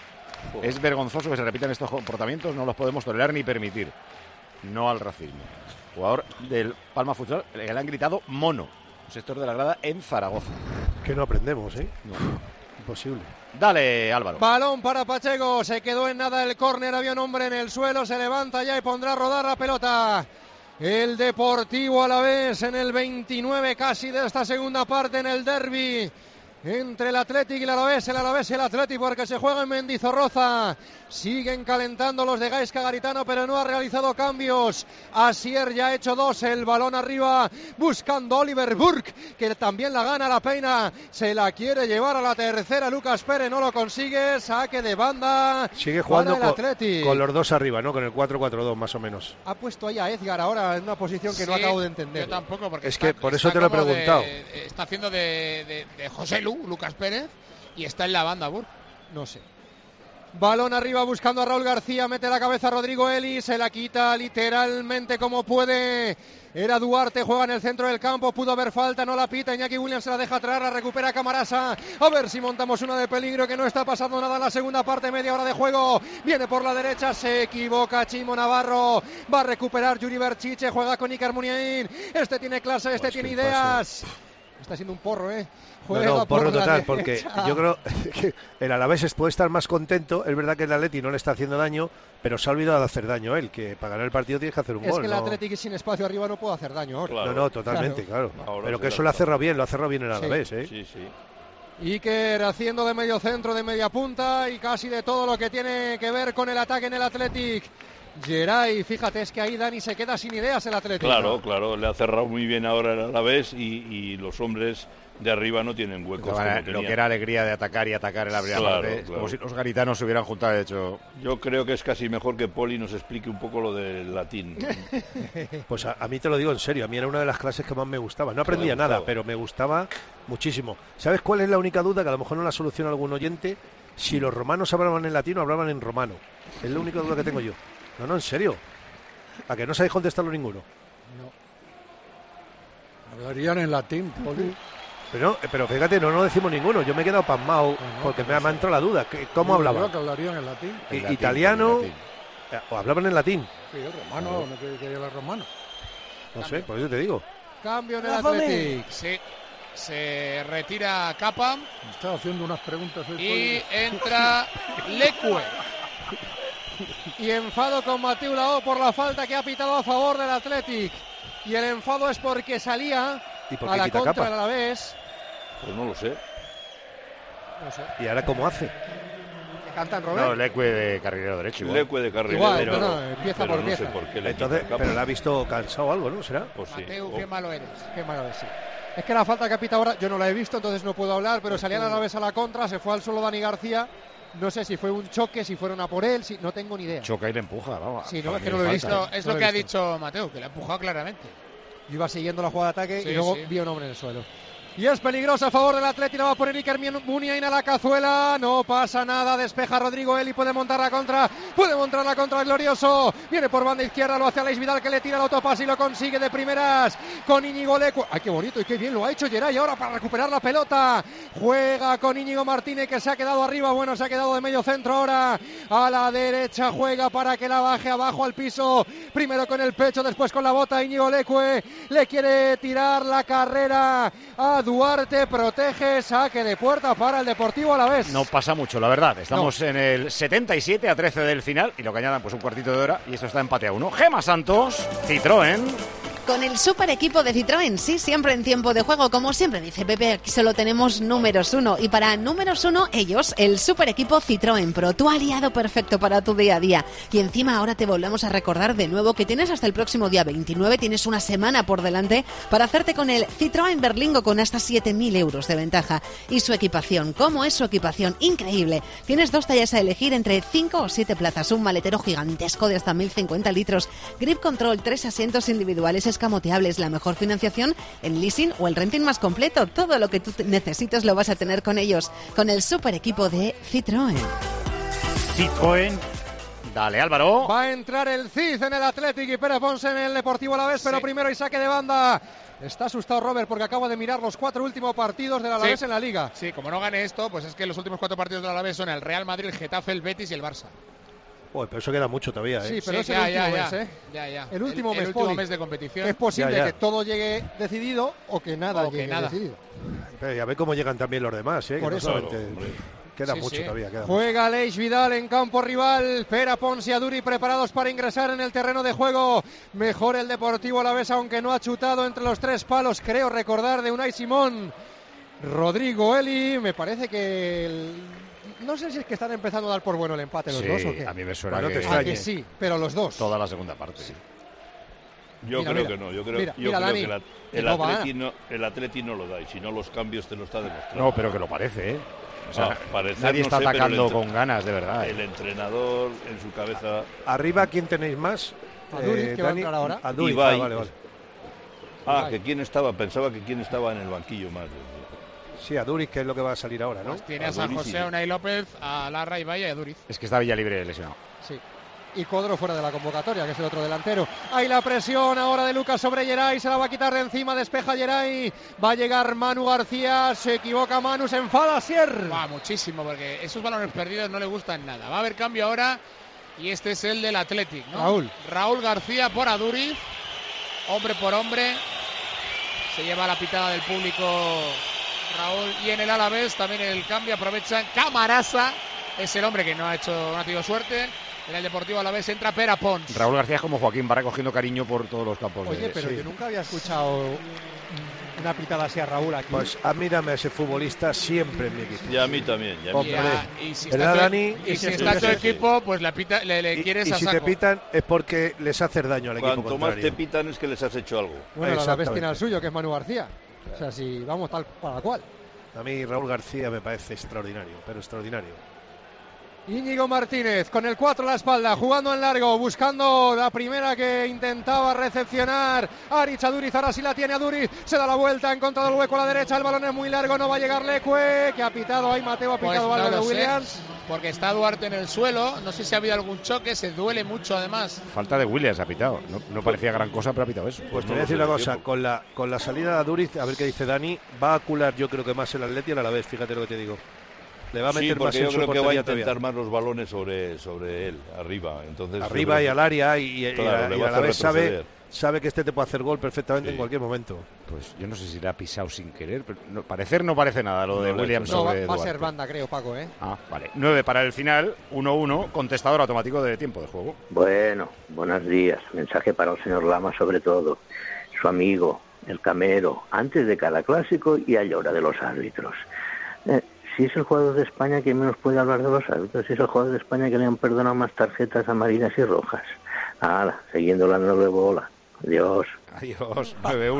Es vergonzoso que se repitan estos comportamientos, no los podemos tolerar ni permitir. No al racismo. Jugador del Palma Futsal, le han gritado mono, un sector de la grada en Zaragoza. Que no aprendemos, ¿eh? No. Imposible. Dale, Álvaro. Balón para Pacheco, se quedó en nada el córner, había un hombre en el suelo, se levanta ya y pondrá a rodar la pelota. El Deportivo Alavés en el 29 casi de esta segunda parte en el derbi entre el Athletic y el Alavés y el Athletic, porque se juega en Mendizorroza. Siguen calentando los de Gaizka Garitano, pero no ha realizado cambios. Asier ya ha hecho 2, el balón arriba buscando Oliver Burke, que también la gana, la peina, se la quiere llevar a la tercera. Lucas Pérez no lo consigue, saque de banda. Sigue jugando el con los dos arriba, ¿no? Con el 4-4-2 más o menos. Ha puesto ahí a Edgar ahora en una posición que no acabo de entender. Yo tampoco, porque es que por eso te lo he preguntado. Está haciendo de Joselu, Lucas Pérez, y está en la banda Burke. No sé. Balón arriba buscando a Raúl García, mete la cabeza a Rodrigo Eli, se la quita literalmente como puede. Era Duarte, juega en el centro del campo, pudo haber falta, no la pita, Iñaki Williams se la deja atrás, la recupera Camarasa. A ver si montamos una de peligro, que no está pasando nada en la segunda parte, media hora de juego. Viene por la derecha, se equivoca Chimo Navarro, va a recuperar Yuri Berchiche, juega con Iker Muniain. Este tiene clase, este tiene ideas. Está siendo un porro, No, porro total, porque yo creo que el Alavés puede estar más contento. Es verdad que el Atleti no le está haciendo daño, pero se ha olvidado de hacer daño él, que para ganar el partido tienes que hacer un gol. Es que el Atleti sin espacio arriba no puede hacer daño ahora. Claro. No, totalmente, claro. Pero que eso lo ha cerrado bien, el Alavés, Sí. Iker haciendo de medio centro, de media punta y casi de todo lo que tiene que ver con el ataque en el Athletic. Geray, fíjate, es que ahí Dani se queda sin ideas el Atlético. Claro, le ha cerrado muy bien ahora el Alavés y los hombres de arriba no tienen huecos. Lo que era alegría de atacar y atacar en la primera parte, como si los garitanos se hubieran juntado, de hecho. Yo creo que es casi mejor que Poli nos explique un poco lo del latín. Pues a mí te lo digo en serio, a mí era una de las clases que más me gustaba. No aprendía nada, pero me gustaba muchísimo. ¿Sabes cuál es la única duda? Que a lo mejor no la soluciona algún oyente. Si los romanos hablaban en latín o hablaban en romano. Es la única duda que tengo yo. No, en serio. ¿A que no sabéis contestarlo ninguno? No. Hablarían en latín, Poli. Pero fíjate, no decimos ninguno. Yo me he quedado pasmado porque me ha entrado la duda. ¿Cómo hablaban? Creo que hablarían en latín. ¿Italiano? ¿O hablaban en latín? Sí, romano, no quería hablar romano. No sé, por eso te digo. Cambio en el Athletic. Sí. Se retira Capa. Estaba haciendo unas preguntas. Y entra Leque. Y enfado con Mateu Laó por la falta que ha pitado a favor del Athletic. Y el enfado es porque salía a la contra del Alavés. Pues no lo sé. ¿Y ahora cómo hace? ¿Que cantan, Robert? No, Leque de carrilero derecho. Leque de carrilero derecho. No, empieza por pieza. No sé por qué le Entonces, pero le ha visto cansado o algo, ¿no? ¿Será? Pues sí. Mateu, qué malo eres. Qué malo eres, sí. Es que la falta que ha pitado ahora, yo no la he visto, entonces no puedo hablar, pero salían a la vez a la contra, se fue al suelo Dani García. No sé si fue un choque, si fueron a por él, no tengo ni idea. Choca y le empuja, vamos. Sí, no, es que no lo he visto. Es lo que ha dicho Mateu, que le ha empujado claramente. Yo iba siguiendo la jugada de ataque y luego vi un hombre en el suelo. Y es peligrosa a favor del Atlético, va a poner Iker Muniain a la cazuela, no pasa nada, despeja Rodrigo Eli, puede montar la contra Glorioso, viene por banda izquierda, lo hace Aleix Vidal que le tira el autopase y lo consigue de primeras con Íñigo Leque. ¡Ay, qué bonito y qué bien lo ha hecho Geray ahora para recuperar la pelota! Juega con Íñigo Martínez que se ha quedado arriba, se ha quedado de medio centro ahora, a la derecha juega para que la baje abajo al piso, primero con el pecho, después con la bota, Íñigo Leque le quiere tirar la carrera a Duarte, protege, saque de puerta para el Deportivo Alavés. No pasa mucho, la verdad. Estamos en el 77 a 13 del final y lo que añadan pues un cuartito de hora y esto está empate a 1. Gema Santos, Citroën. Con el super equipo de Citroën, sí, siempre en tiempo de juego, como siempre dice Pepe, aquí solo tenemos números 1. Y para números 1, ellos, el super equipo Citroën Pro, tu aliado perfecto para tu día a día. Y encima ahora te volvemos a recordar de nuevo que tienes hasta el próximo día 29, tienes una semana por delante para hacerte con el Citroën Berlingo con hasta 7.000 euros de ventaja. Y su equipación, ¿cómo es su equipación? Increíble. Tienes 2 tallas a elegir entre 5 o 7 plazas, un maletero gigantesco de hasta 1.050 litros, grip control, 3 asientos individuales, escamoteables, la mejor financiación, el leasing o el renting más completo. Todo lo que tú necesites lo vas a tener con ellos, con el super equipo de Citroën. Citroën. Dale, Álvaro. Va a entrar el Cid en el Athletic y Pérez Ponce en el Deportivo Alavés, pero primero hay saque de banda. Está asustado Robert porque acaba de mirar los 4 últimos partidos del Alavés en la Liga. Sí, como no gane esto, pues es que los últimos 4 partidos del Alavés son el Real Madrid, el Getafe, el Betis y el Barça. Pero eso queda mucho todavía, ¿eh? Sí, pero es el último mes, El último mes de competición. Es posible que todo llegue decidido o que nada llegue decidido. Pero ya ve cómo llegan también los demás, ¿eh? Por eso. Queda mucho todavía. Juega Aleix Vidal en campo rival. Pera Pons y Aduri preparados para ingresar en el terreno de juego. Mejor el Deportivo Alavés, aunque no ha chutado entre los 3 palos, creo recordar, de Unai Simón. Rodrigo Eli, me parece que... No sé si es que están empezando a dar por bueno el empate los dos o qué. A mí me suena que sí, pero los dos. Toda la segunda parte. Sí. Yo creo que no. Yo creo que el Atleti no lo da y si no los cambios te lo está demostrando. No, pero que lo parece, ¿eh? O sea, nadie está atacando con ganas, de verdad. El entrenador en su cabeza. Arriba, ¿quién tenéis más? Aduri, que va a entrar ahora. Aduri, vale. Vale. Que quién estaba, pensaba que quién estaba en el banquillo más. Sí, a Duriz, que es lo que va a salir ahora, ¿no? Pues tiene a San José, a Unai López, a Larra, Ibai y a Duriz. Es que está Villalibre lesionado. Sí. Y Codro fuera de la convocatoria, que es el otro delantero. Hay la presión ahora de Lucas sobre Geray, se la va a quitar de encima, despeja Geray. Va a llegar Manu García, se equivoca Manu, se enfada Sier. Va muchísimo, porque esos balones perdidos no le gustan nada. Va a haber cambio ahora, y este es el del Athletic, ¿no? Raúl García por Aduriz, hombre por hombre. Se lleva la pitada del público Raúl, y en el Alavés también el cambio aprovechan. Camarasa es el hombre que no ha tenido suerte. En el Deportivo Alavés entra Pera Pons. Raúl García es como Joaquín, va cogiendo cariño por todos los campos. Oye, pero yo nunca había escuchado una pitada así a Raúl aquí. Pues admírame a ese futbolista siempre en mi equipo. Y a mí también. Hombre, y si ¿verdad, Dani? Y si está tu equipo, pues le quieres y a si saco. te pitan es porque les haces daño al equipo Cuanto contrario. más te pitan es que les has hecho algo. Bueno, la Alavés tiene al suyo, que es Manu García. O sea, si vamos tal para cual. A mí Raúl García me parece extraordinario, pero extraordinario. Íñigo Martínez con el 4 a la espalda, jugando en largo, buscando la primera que intentaba recepcionar Aritz Aduriz. Ahora sí la tiene Aduriz, se da la vuelta, ha encontrado el hueco a la derecha, el balón es muy largo, no va a llegar Leque, que ha pitado ahí Mateo, ha pitado Pues algo no de lo Williams. sé, porque está Duarte en el suelo, no sé si ha habido algún choque, se duele mucho además. Falta de Williams ha pitado, no parecía gran cosa, pero ha pitado eso. Pues te voy a decir una cosa, con la salida de Aduriz, a ver qué dice Dani, va a acular yo creo que más el Atleti a la vez, fíjate lo que te digo. Le va a meter sí, más porque en yo su creo que va a portería intentar todavía. más los balones sobre él, arriba. Entonces, Arriba y al área y claro, a la vez sabe que este te puede hacer gol perfectamente en cualquier momento. Pues yo no sé si le ha pisado sin querer, pero no parece nada lo de Williams sobre va a Duarte. ser banda, creo, Paco, ¿eh? Ah, vale. 9 para el final, 1-1, contestador automático de tiempo de juego. Bueno, buenos días. Mensaje para el señor Lama sobre todo. Su amigo, el Camero, antes de cada clásico y a la hora de los árbitros. Si es el jugador de España, ¿quién menos puede hablar de los árbitros? Si es el jugador de España que le han perdonado más tarjetas amarillas y rojas. Ahora, siguiendo la nueva bola. Adiós. Adiós.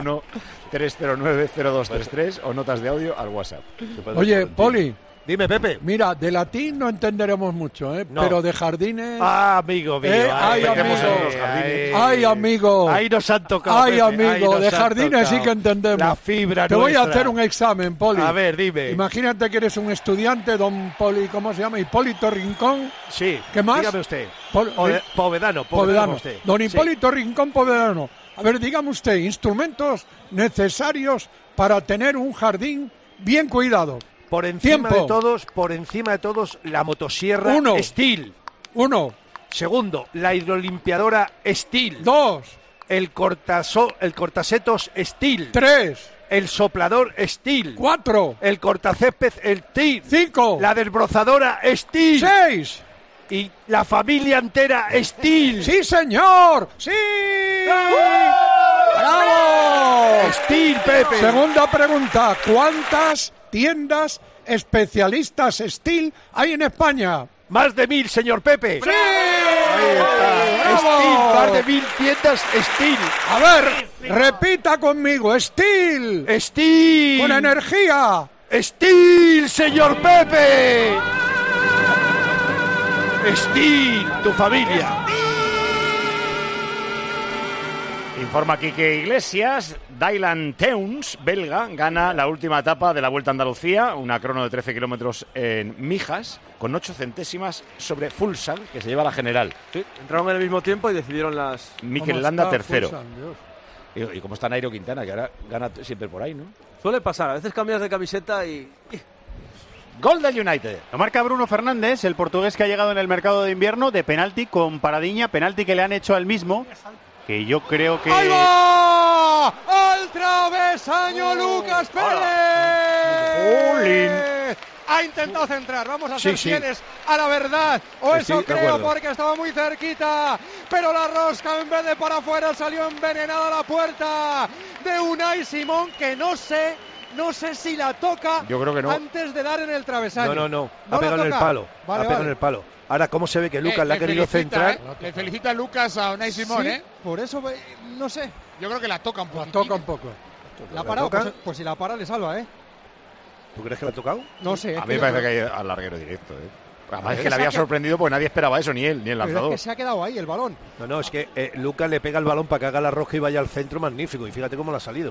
91-309-0233 o notas de audio al WhatsApp. Oye, Poli. Dime, Pepe. Mira, de latín no entenderemos mucho, No. pero de jardines... Ah, amigo mío. Ay, amigo. Ay, amigo. Ahí nos han tocado. Ay, Pepe, amigo, ahí nos de han jardines tocado. sí que entendemos. La fibra Te voy a nuestra. hacer un examen, Poli. A ver, dime. Imagínate que eres un estudiante, don Poli, ¿cómo se llama? Hipólito Rincón. Sí. ¿Qué más? Dígame usted. Povedano. Povedano usted. Don Sí. Hipólito Rincón Povedano. A ver, dígame usted, instrumentos necesarios para tener un jardín bien cuidado. Por encima Tiempo. de todos, la motosierra 1. Steel. 1. Segundo, la hidrolimpiadora Steel. 2. El cortasetos Steel. 3. El soplador Steel. 4. El cortacésped Steel. 5. La desbrozadora Steel. 6. Y la familia entera Steel. ¡Sí, señor! ¡Sí! ¡Bravo! Steel, Pepe. Segunda pregunta. ¿Cuántas tiendas especialistas Steel hay en España? Más de 1000, señor Pepe. ¡Sí! Ahí está. ¡Bravo! Steel, más de 1000 tiendas Steel. A ver, repita conmigo. Steel. Steel. Con energía. Steel, señor Pepe. Steel, tu familia. Informa Quique Iglesias, Dylan Teuns, belga, gana la última etapa de la Vuelta a Andalucía, una crono de 13 kilómetros en Mijas, con 8 centésimas sobre Fulsang, que se lleva la general. Sí, entraron en el mismo tiempo y decidieron las... Mikel Landa tercero. Y cómo está Nairo Quintana, que ahora gana siempre por ahí, ¿no? Suele pasar, a veces cambias de camiseta y... Gol del United. Lo marca Bruno Fernández, el portugués que ha llegado en el mercado de invierno, de penalti con Paradiña, penalti que le han hecho al mismo, que yo creo que... ¡Ahí va! ¡Al travesaño Lucas Pérez! Ha intentado centrar, vamos a ser fieles a la verdad, o eso creo, porque estaba muy cerquita, pero la rosca en vez de para afuera salió envenenada la puerta de Unai Simón, que no sé si la toca. Yo creo que no. Antes de dar en el travesaño. No. Ha pegado en el palo. Vale, ha pegado en el palo. Ahora, ¿cómo se ve que Lucas le ha querido centrar? Le felicita Lucas a Unai Simón, Sí, por eso, no sé. Yo creo que la toca un poco. La toca un poco. ¿La ha parado? Pues si la para le salva, ¿eh? ¿Tú crees que la ha tocado? No sé. A mí me parece que hay al larguero directo, ¿eh? Además es que le había sorprendido porque nadie esperaba eso, ni él, ni el lanzador. Pero es que se ha quedado ahí el balón. No, es que Lucas le pega el balón para que haga la rosca y vaya al centro magnífico. Y fíjate cómo le ha salido.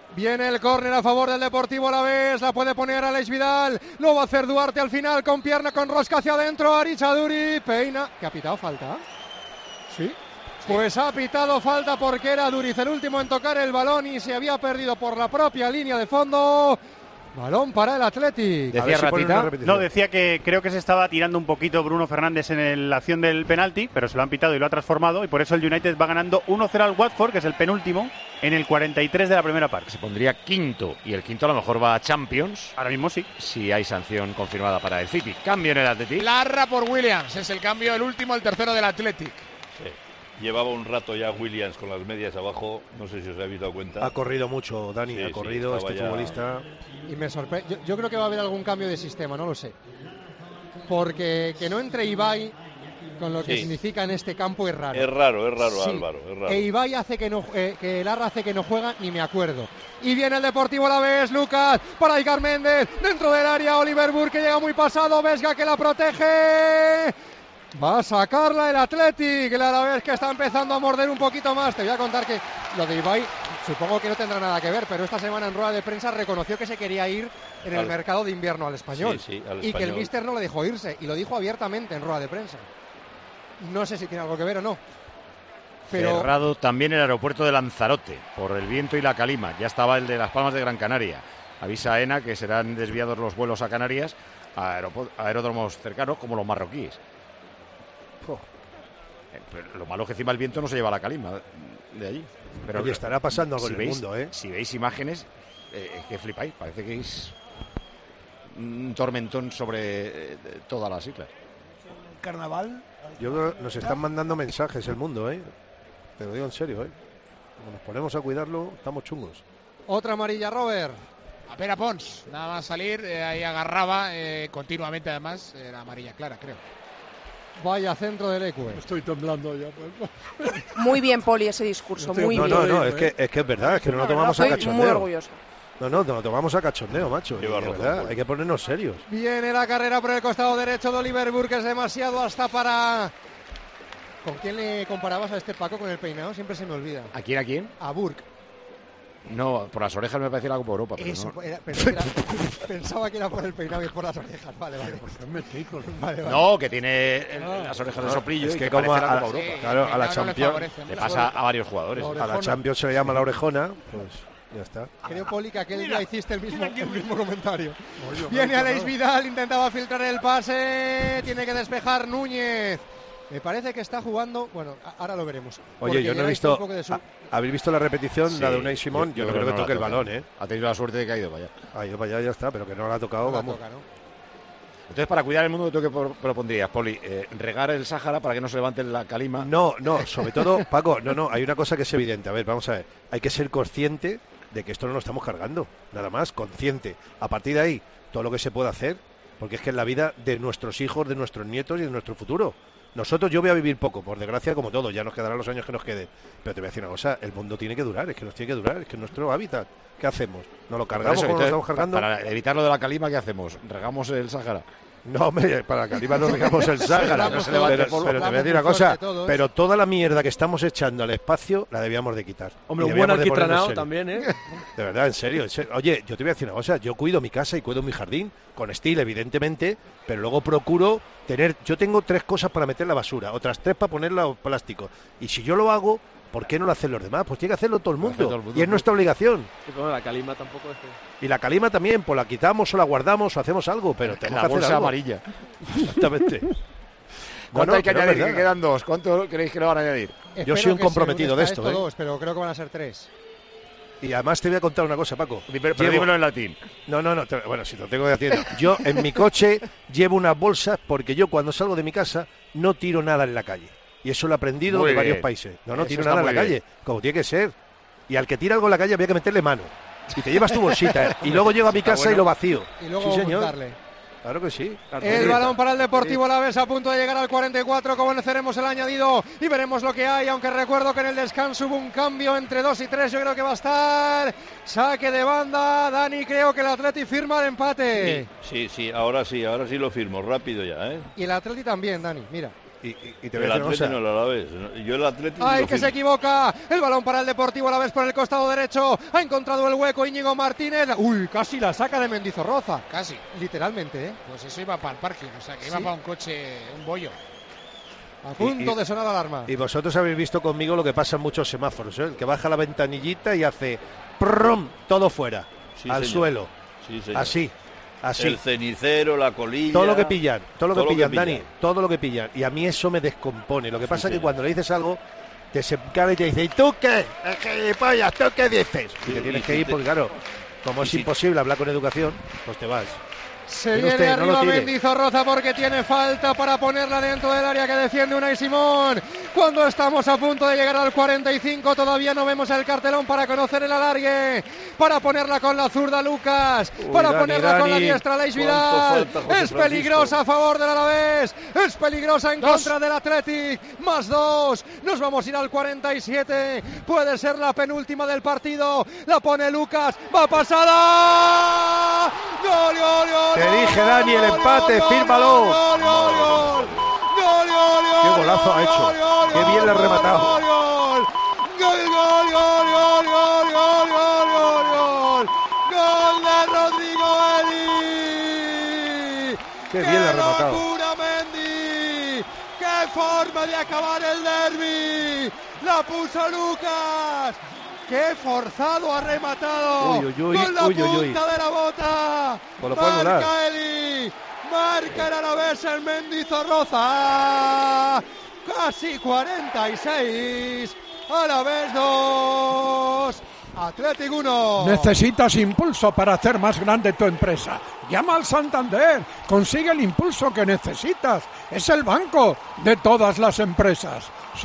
Viene el córner a favor del Deportivo Alavés, la puede poner Alex Vidal, lo va a hacer Duarte al final con pierna, con rosca hacia adentro, Arichaduri, peina, ¿que ha pitado falta? Sí. Pues ha pitado falta porque era Duriz el último en tocar el balón y se había perdido por la propia línea de fondo. Balón para el Athletic. ¿Decía Ratita? No, decía que creo que se estaba tirando un poquito Bruno Fernández en la acción del penalti, pero se lo han pitado y lo ha transformado, y por eso el United va ganando 1-0 al Watford, que es el penúltimo, en el 43 de la primera parte. Se pondría quinto, y el quinto a lo mejor va a Champions. Ahora mismo sí. Si hay sanción confirmada para el City. Cambio en el Athletic. Larra por Williams, es el cambio, el último, el tercero del Athletic. Sí. Llevaba un rato ya Williams con las medias abajo, no sé si os habéis dado cuenta. Ha corrido mucho, Dani, sí, ha corrido este futbolista. Y me sorprende, yo creo que va a haber algún cambio de sistema, no lo sé. Porque que no entre Ibai con lo que significa en este campo es raro. Es raro, sí. Álvaro, es raro. E Ibai hace que Larra hace que no juega, ni me acuerdo. Y viene el Deportivo Alavés, Lucas, para Icar Méndez, dentro del área, Oliver Burke que llega muy pasado, Vesga que la protege. Va a sacarla el Athletic, el Alavés que está empezando a morder un poquito más. Te voy a contar que lo de Ibai supongo que no tendrá nada que ver, pero esta semana en rueda de prensa reconoció que se quería ir en el mercado de invierno al Español. Sí, al y Español. Que el míster no le dejó irse, y lo dijo abiertamente en rueda de prensa. No sé si tiene algo que ver o no. Pero... Cerrado también el aeropuerto de Lanzarote por el viento y la calima. Ya estaba el de Las Palmas de Gran Canaria. Avisa a ENA que serán desviados los vuelos a Canarias a aeródromos cercanos como los marroquíes. Pero lo malo es que encima el viento no se lleva la calima de allí. Pero oye, estará pasando algo en el mundo, ¿eh? Si veis imágenes, que flipáis. Parece que es un tormentón sobre todas las islas. Carnaval. Yo creo que nos están mandando mensajes el mundo, ¿eh? Te lo digo en serio, ¿eh? Como nos ponemos a cuidarlo, estamos chungos. Otra amarilla, Robert. A Pera Pons, nada más salir, ahí agarraba continuamente, además, era amarilla clara, creo. Vaya centro del Ecue. Estoy temblando ya. Muy bien, Poli, ese discurso, muy bien. No, es que es verdad, es que no lo tomamos a cachondeo. Muy orgulloso. No lo tomamos a cachondeo, macho. De verdad, hay que ponernos serios. Viene la carrera por el costado derecho de Oliver Burke, es demasiado hasta para... ¿Con quién le comparabas a este Paco con el peinado? Siempre se me olvida. ¿A quién? ¿A quién? A Burke. No, por las orejas me parecía la Copa Europa, pero eso, no. Pensaba que era por el peinado y por las orejas. Vale. Vale. No, que tiene las orejas de soplillo es y que como parece a la Copa Europa. Claro, a la Champions le pasa a varios jugadores. A la Champions se le llama la orejona, pues ya está. Creo, Poli, que aquel día hiciste el mismo comentario. Viene Alex Vidal, intentaba filtrar el pase, tiene que despejar Núñez. Me parece que está jugando, bueno, ahora lo veremos. Oye, yo no he visto, ¿habéis visto la repetición, sí, la de Unai Simón? Yo creo que toque el balón, ¿eh? Ha tenido la suerte de que ha ido para allá. Ha ido para allá, ya está, pero que no la ha tocado, vamos. Entonces, para cuidar el mundo, ¿tú qué propondrías, Poli? ¿Regar el Sáhara para que no se levante la calima? No, sobre todo, Paco, hay una cosa que es evidente. A ver, vamos a ver, hay que ser consciente de que esto no lo estamos cargando, nada más, consciente. A partir de ahí, todo lo que se puede hacer, porque es que es la vida de nuestros hijos, de nuestros nietos y de nuestro futuro. Nosotros, yo voy a vivir poco, por desgracia, como todo, ya nos quedarán los años que nos queden. Pero te voy a decir una cosa, el mundo tiene que durar, es que nos tiene que durar, es que es nuestro hábitat. ¿Qué hacemos? ¿Nos lo cargamos como nos estamos cargando? Para evitar lo de la calima, ¿qué hacemos? ¿Regamos el Sáhara? No, hombre, para la calima no regamos el Sáhara. pero te voy a decir una cosa, pero toda la mierda que estamos echando al espacio la debíamos de quitar. Hombre, un buen alquitranado también, ¿eh? De verdad, en serio. Oye, yo te voy a decir una cosa, yo cuido mi casa y cuido mi jardín, con estilo, evidentemente, pero luego procuro yo tengo 3 cosas para meter en la basura, otras 3 para poner los plásticos. Y si yo lo hago, ¿por qué no lo hacen los demás? Pues tiene que hacerlo todo el mundo. Y es nuestra obligación. Sí, pero la calima tampoco es Y la calima también, pues la quitamos o la guardamos o hacemos algo, pero tenemos que hacer bolsa algo. Amarilla. Exactamente. ¿Cuánto hay que añadir? Que quedan 2. ¿Cuánto creéis que lo van a añadir? Yo soy un comprometido de esto. 2, pero creo que van a ser 3. Y además te voy a contar una cosa, Paco. Pero dímelo en latín. No. Bueno, si te lo tengo que decir. Yo en mi coche llevo unas bolsas porque yo cuando salgo de mi casa no tiro nada en la calle. Y eso lo he aprendido de varios países. No tiro nada en la calle, como tiene que ser. Y al que tira algo en la calle había que meterle mano. Y te llevas tu bolsita, y luego llego a mi casa y lo vacío. Y luego sí, señor. montarle. Claro que sí. El balón para el Deportivo Alavés a punto de llegar al 44. Conoceremos el añadido y veremos lo que hay. Aunque recuerdo que en el descanso hubo un cambio entre 2 y 3. Yo creo que va a estar saque de banda. Dani, creo que el Atleti firma el empate. Sí, ahora sí lo firmo. Rápido ya, ¿eh? Y el Atleti también, Dani, mira. Y te el Atlético no lo ves. Yo el Atlético. ¡Ay, que se equivoca! El balón para el Deportivo Alavés por el costado derecho. Ha encontrado el hueco Íñigo Martínez. Uy, casi la saca de Mendizorroza. Casi. Literalmente, ¿eh? Pues eso iba para el parking, o sea, que iba para un coche, un bollo. A punto de sonar la alarma. Y vosotros habéis visto conmigo lo que pasa en muchos semáforos, ¿eh? El que baja la ventanillita y hace ¡prum! Todo fuera, sí, al señor. Suelo. Sí, señor. Así. El cenicero, la colilla. Todo lo que pillan, Dani, todo lo que pillan. Y a mí eso me descompone. Lo que pasa es que cuando le dices algo, te se cabe y te dice, ¿y tú qué? ¡Gilipollas! ¿Tú qué dices? Y te tienes que ir porque, claro, como es imposible hablar con educación, pues te vas. Se viene arriba Mendizorroza porque tiene falta para ponerla dentro del área que defiende Unai Simón. Cuando estamos a punto de llegar al 45, todavía no vemos el cartelón para conocer el alargue. Para ponerla con la zurda Lucas. Para ponerla con la diestra Aleix Vidal. Es peligrosa a favor del Alavés. Es peligrosa en contra del Athletic. +2. Nos vamos a ir al 47. Puede ser la penúltima del partido. La pone Lucas. Va pasada. ¡Gol, gol, gol! Te dije, Dani, el empate, fírmalo. Qué golazo ha hecho. Qué bien le ha rematado. Gol de Rodrigo Eli. Qué bien le ha rematado. ¡Qué Mendy! ¡Qué forma de acabar el derbi! La puso Lucas. ¡Qué forzado ha rematado! Con la punta de la bota. Marca Eli. Marca el Alavés el Mendizorroza. Casi 46. Alavés 2. Athletic 1. Necesitas impulso para hacer más grande tu empresa. Llama al Santander. Consigue el impulso que necesitas. Es el banco de todas las empresas.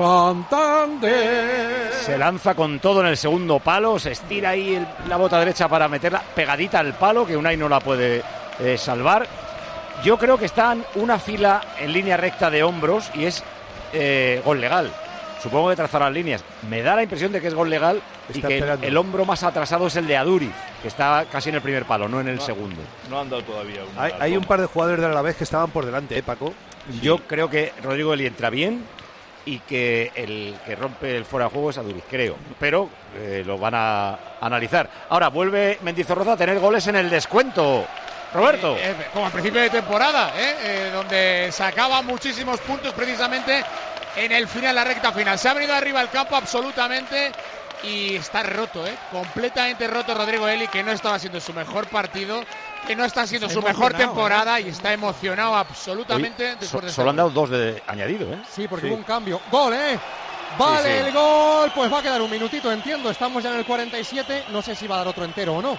Santander. Se lanza con todo en el segundo palo. Se estira ahí la bota derecha para meterla pegadita al palo, que Unai no la puede salvar. Yo creo que están una fila en línea recta de hombros y es gol legal. Supongo que trazarán líneas. Me da la impresión de que es gol legal y que el hombro más atrasado es el de Aduriz, que está casi en el primer palo, no en el segundo. No han dado todavía una. Hay un par de jugadores de Alavés que estaban por delante, Paco. Sí. Yo creo que Rodrigo Eli entra bien y que el que rompe el fuera de juego es Aduriz, creo. Pero lo van a analizar. Ahora vuelve Mendizorroza a tener goles en el descuento. Roberto. Como al principio de temporada, donde sacaba muchísimos puntos precisamente en el final, la recta final. Se ha venido arriba al campo absolutamente y está roto, completamente roto Rodrigo Eli, que no estaba siendo su mejor partido, que no está siendo su mejor temporada y está emocionado absolutamente. Solo han dado 2 de añadido, Sí, porque hubo un cambio. Gol, Vale el gol. Pues va a quedar un minutito, entiendo. Estamos ya en el 47. No sé si va a dar otro entero o no.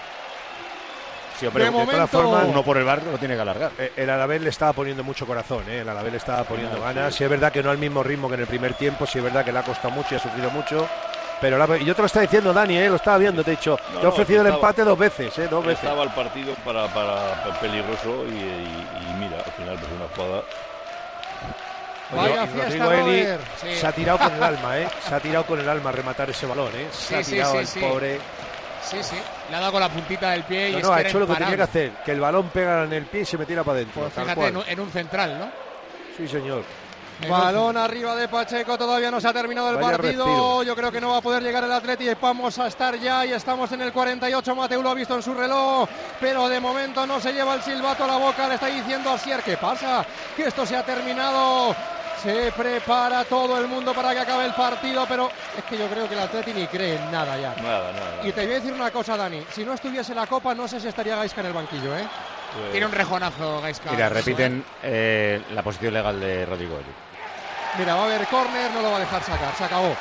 Sí, pero de todas formas, uno por el bar lo tiene que alargar. El Alavés le estaba poniendo mucho corazón, El Alavés le estaba poniendo ganas. Sí, es verdad que no al mismo ritmo que en el primer tiempo, sí es verdad que le ha costado mucho y ha sufrido mucho. Pero y yo te lo estaba diciendo, Dani, lo estaba viendo, te he dicho, te he ofrecido el empate 2 veces, 2 veces. Estaba el partido para peligroso y mira, al final pues una jugada. Vaya fiesta, Robert. Se ha tirado con el alma, Se ha tirado con el alma a rematar ese balón, Se ha tirado el pobre. Sí, le ha dado con la puntita del pie y ha hecho lo que tenía que hacer, que el balón pega en el pie y se metiera para adentro. Pues fíjate, en un central, ¿no? Sí, señor. Balón arriba de Pacheco, todavía no se ha terminado el partido. Respiro. Yo creo que no va a poder llegar el Athletic. Vamos a estar ya y estamos en el 48. Mateu lo ha visto en su reloj, pero de momento no se lleva el silbato a la boca. Le está diciendo a Sier, ¿qué pasa? Que esto se ha terminado. Se prepara todo el mundo para que acabe el partido, pero es que yo creo que el Athletic ni cree en nada ya. Nada. Y te voy a decir una cosa, Dani. Si no estuviese la Copa, no sé si estaría Gaizka en el banquillo, Pues... Tiene un rejonazo Gaizka. Mira, repiten la posición legal de Rodrigo Eli. Mira, va a haber córner, no lo va a dejar sacar. Se acabó.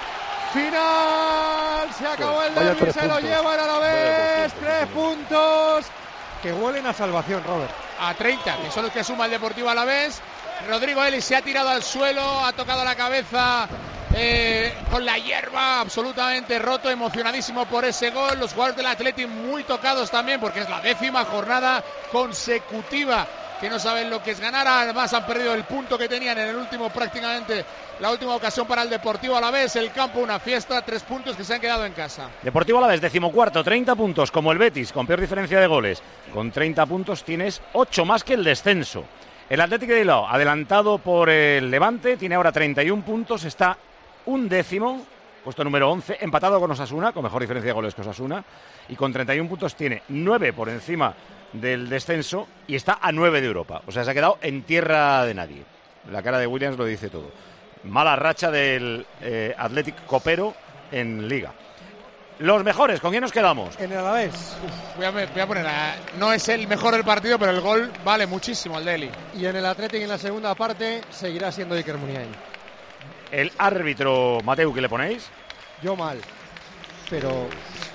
¡Final! Se acabó el derbi, se lo lleva el Alavés. 3 puntos que huelen a salvación, Robert. A 30, que son los que suma el Deportivo Alavés. Rodrigo Eli se ha tirado al suelo, ha tocado la cabeza con la hierba, absolutamente roto, emocionadísimo por ese gol. Los jugadores del Athletic muy tocados también, porque es la 10ª jornada consecutiva que no saben lo que es ganar. Además han perdido el punto que tenían en el último, prácticamente la última ocasión para el Deportivo Alavés. El campo una fiesta, 3 puntos que se han quedado en casa. Deportivo Alavés, 14º, 30 puntos, como el Betis, con peor diferencia de goles. Con 30 puntos tienes 8 más que el descenso. El Athletic de Bilbao, adelantado por el Levante, tiene ahora 31 puntos, está 11º, puesto número 11, empatado con Osasuna, con mejor diferencia de goles que Osasuna, y con 31 puntos tiene 9 por encima del descenso y está a 9 de Europa. O sea, se ha quedado en tierra de nadie. La cara de Williams lo dice todo. Mala racha del Athletic copero en Liga. Los mejores, ¿con quién nos quedamos? En el Alavés. Voy a poner no es el mejor del partido, pero el gol vale muchísimo al Deli. Y en el Athletic en la segunda parte seguirá siendo Iker Muniain. El árbitro, Mateu, ¿qué le ponéis? Yo mal, pero...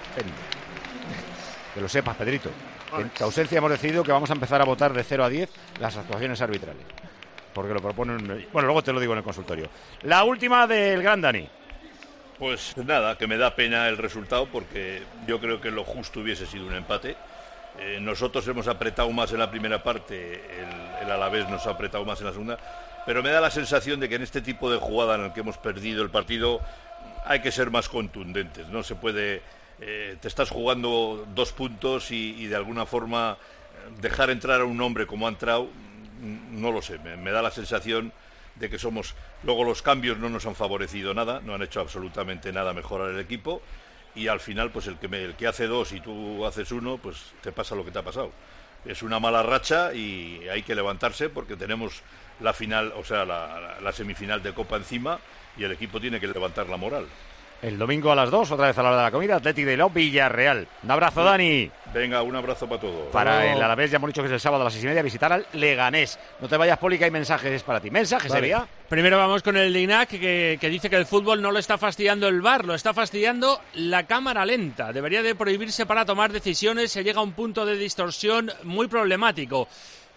Que lo sepas, Pedrito. En tu ausencia hemos decidido que vamos a empezar a votar de 0 a 10 las actuaciones arbitrales. Porque lo proponen... Bueno, luego te lo digo en el consultorio. La última del Gran Dani. Pues nada, que me da pena el resultado porque yo creo que lo justo hubiese sido un empate. Nosotros hemos apretado más en la primera parte, el Alavés nos ha apretado más en la segunda, pero me da la sensación de que en este tipo de jugada en el que hemos perdido el partido hay que ser más contundentes. No se puede, te estás jugando 2 puntos y de alguna forma dejar entrar a un hombre como ha entrado, no lo sé, me da la sensación de que somos... Luego los cambios no nos han favorecido nada, no han hecho absolutamente nada mejorar el equipo y al final pues el que hace 2 y tú haces 1, pues te pasa lo que te ha pasado. Es una mala racha y hay que levantarse porque tenemos la final, o sea, la semifinal de Copa encima y el equipo tiene que levantar la moral. El domingo a las 2, otra vez a la hora de la comida, Athletic de Bilbao, Villarreal. Un abrazo, Dani. Venga, un abrazo para todos. Para el Alavés, ya hemos dicho que es el sábado a las 6:30, visitar al Leganés. No te vayas, Poli, que hay mensajes para ti. ¿Mensajes, vale. Sevilla? Primero vamos con el Linac, que dice que el fútbol no lo está fastidiando el VAR, lo está fastidiando la cámara lenta. Debería de prohibirse para tomar decisiones, se llega a un punto de distorsión muy problemático.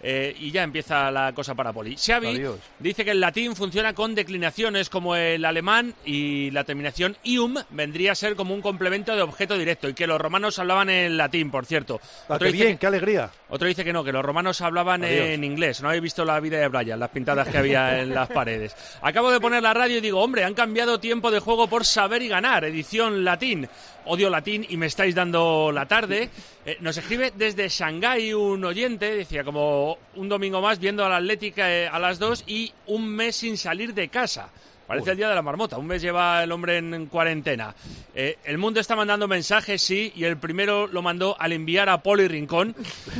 Y ya empieza la cosa para Poli. Xavi dice que el latín funciona con declinaciones como el alemán y la terminación ium vendría a ser como un complemento de objeto directo y que los romanos hablaban en latín, por cierto. Qué alegría. Otro dice que no, que los romanos hablaban en inglés. No habéis visto la vida de Brian, las pintadas que había en las paredes. Acabo de poner la radio y digo, hombre, han cambiado tiempo de juego por saber y ganar, edición latín. Odio latín y me estáis dando la tarde. Nos escribe desde Shanghái un oyente, decía, como un domingo más viendo al Athletic a las 2 y un mes sin salir de casa. Parece el día de la marmota, un mes lleva el hombre en cuarentena. El mundo está mandando mensajes, sí, y el primero lo mandó al enviar a Poli Rincón.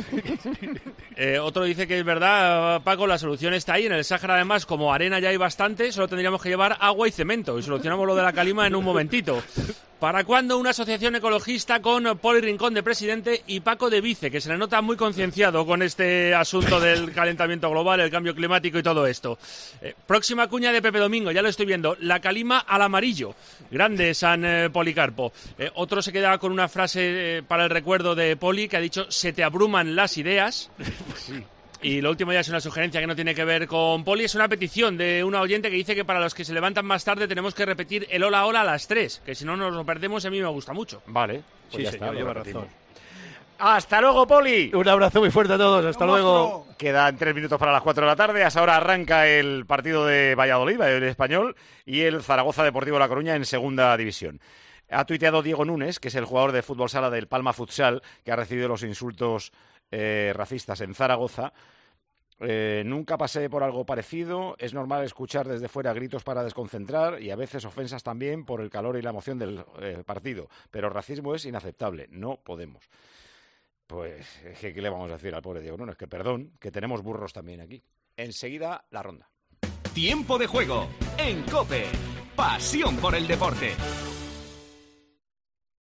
Otro dice que es verdad, Paco, la solución está ahí. En el Sáhara, además, como arena ya hay bastante, solo tendríamos que llevar agua y cemento. Y solucionamos lo de la calima en un momentito. ¿Para cuándo una asociación ecologista con Poli Rincón de presidente y Paco de vice, que se le nota muy concienciado con este asunto del calentamiento global, el cambio climático y todo esto? Próxima cuña de Pepe Domingo, ya lo estoy viendo, la calima al amarillo. Grande San Policarpo. Otro se queda con una frase para el recuerdo de Poli, que ha dicho, se te abruman las ideas. Sí. Y lo último ya es una sugerencia que no tiene que ver con Poli, es una petición de una oyente que dice que para los que se levantan más tarde tenemos que repetir el hola hola a las 3, que si no nos lo perdemos, a mí me gusta mucho. Vale, pues sí, ya señor, está, lleva razón. ¡Hasta luego, Poli! Un abrazo muy fuerte a todos, hasta luego. Quedan 3 minutos para las 4 de la tarde, hasta ahora arranca el partido de Valladolid, el Español, y el Zaragoza Deportivo La Coruña en segunda división. Ha tuiteado Diego Núñez, que es el jugador de fútbol sala del Palma Futsal, que ha recibido los insultos racistas en Zaragoza. Nunca pasé por algo parecido, es normal escuchar desde fuera gritos para desconcentrar y a veces ofensas también por el calor y la emoción del partido, pero el racismo es inaceptable, no podemos. Pues, ¿qué le vamos a decir al pobre Diego Núñez? Que perdón, que tenemos burros también aquí. Enseguida, la ronda. Tiempo de juego en COPE. Pasión por el deporte.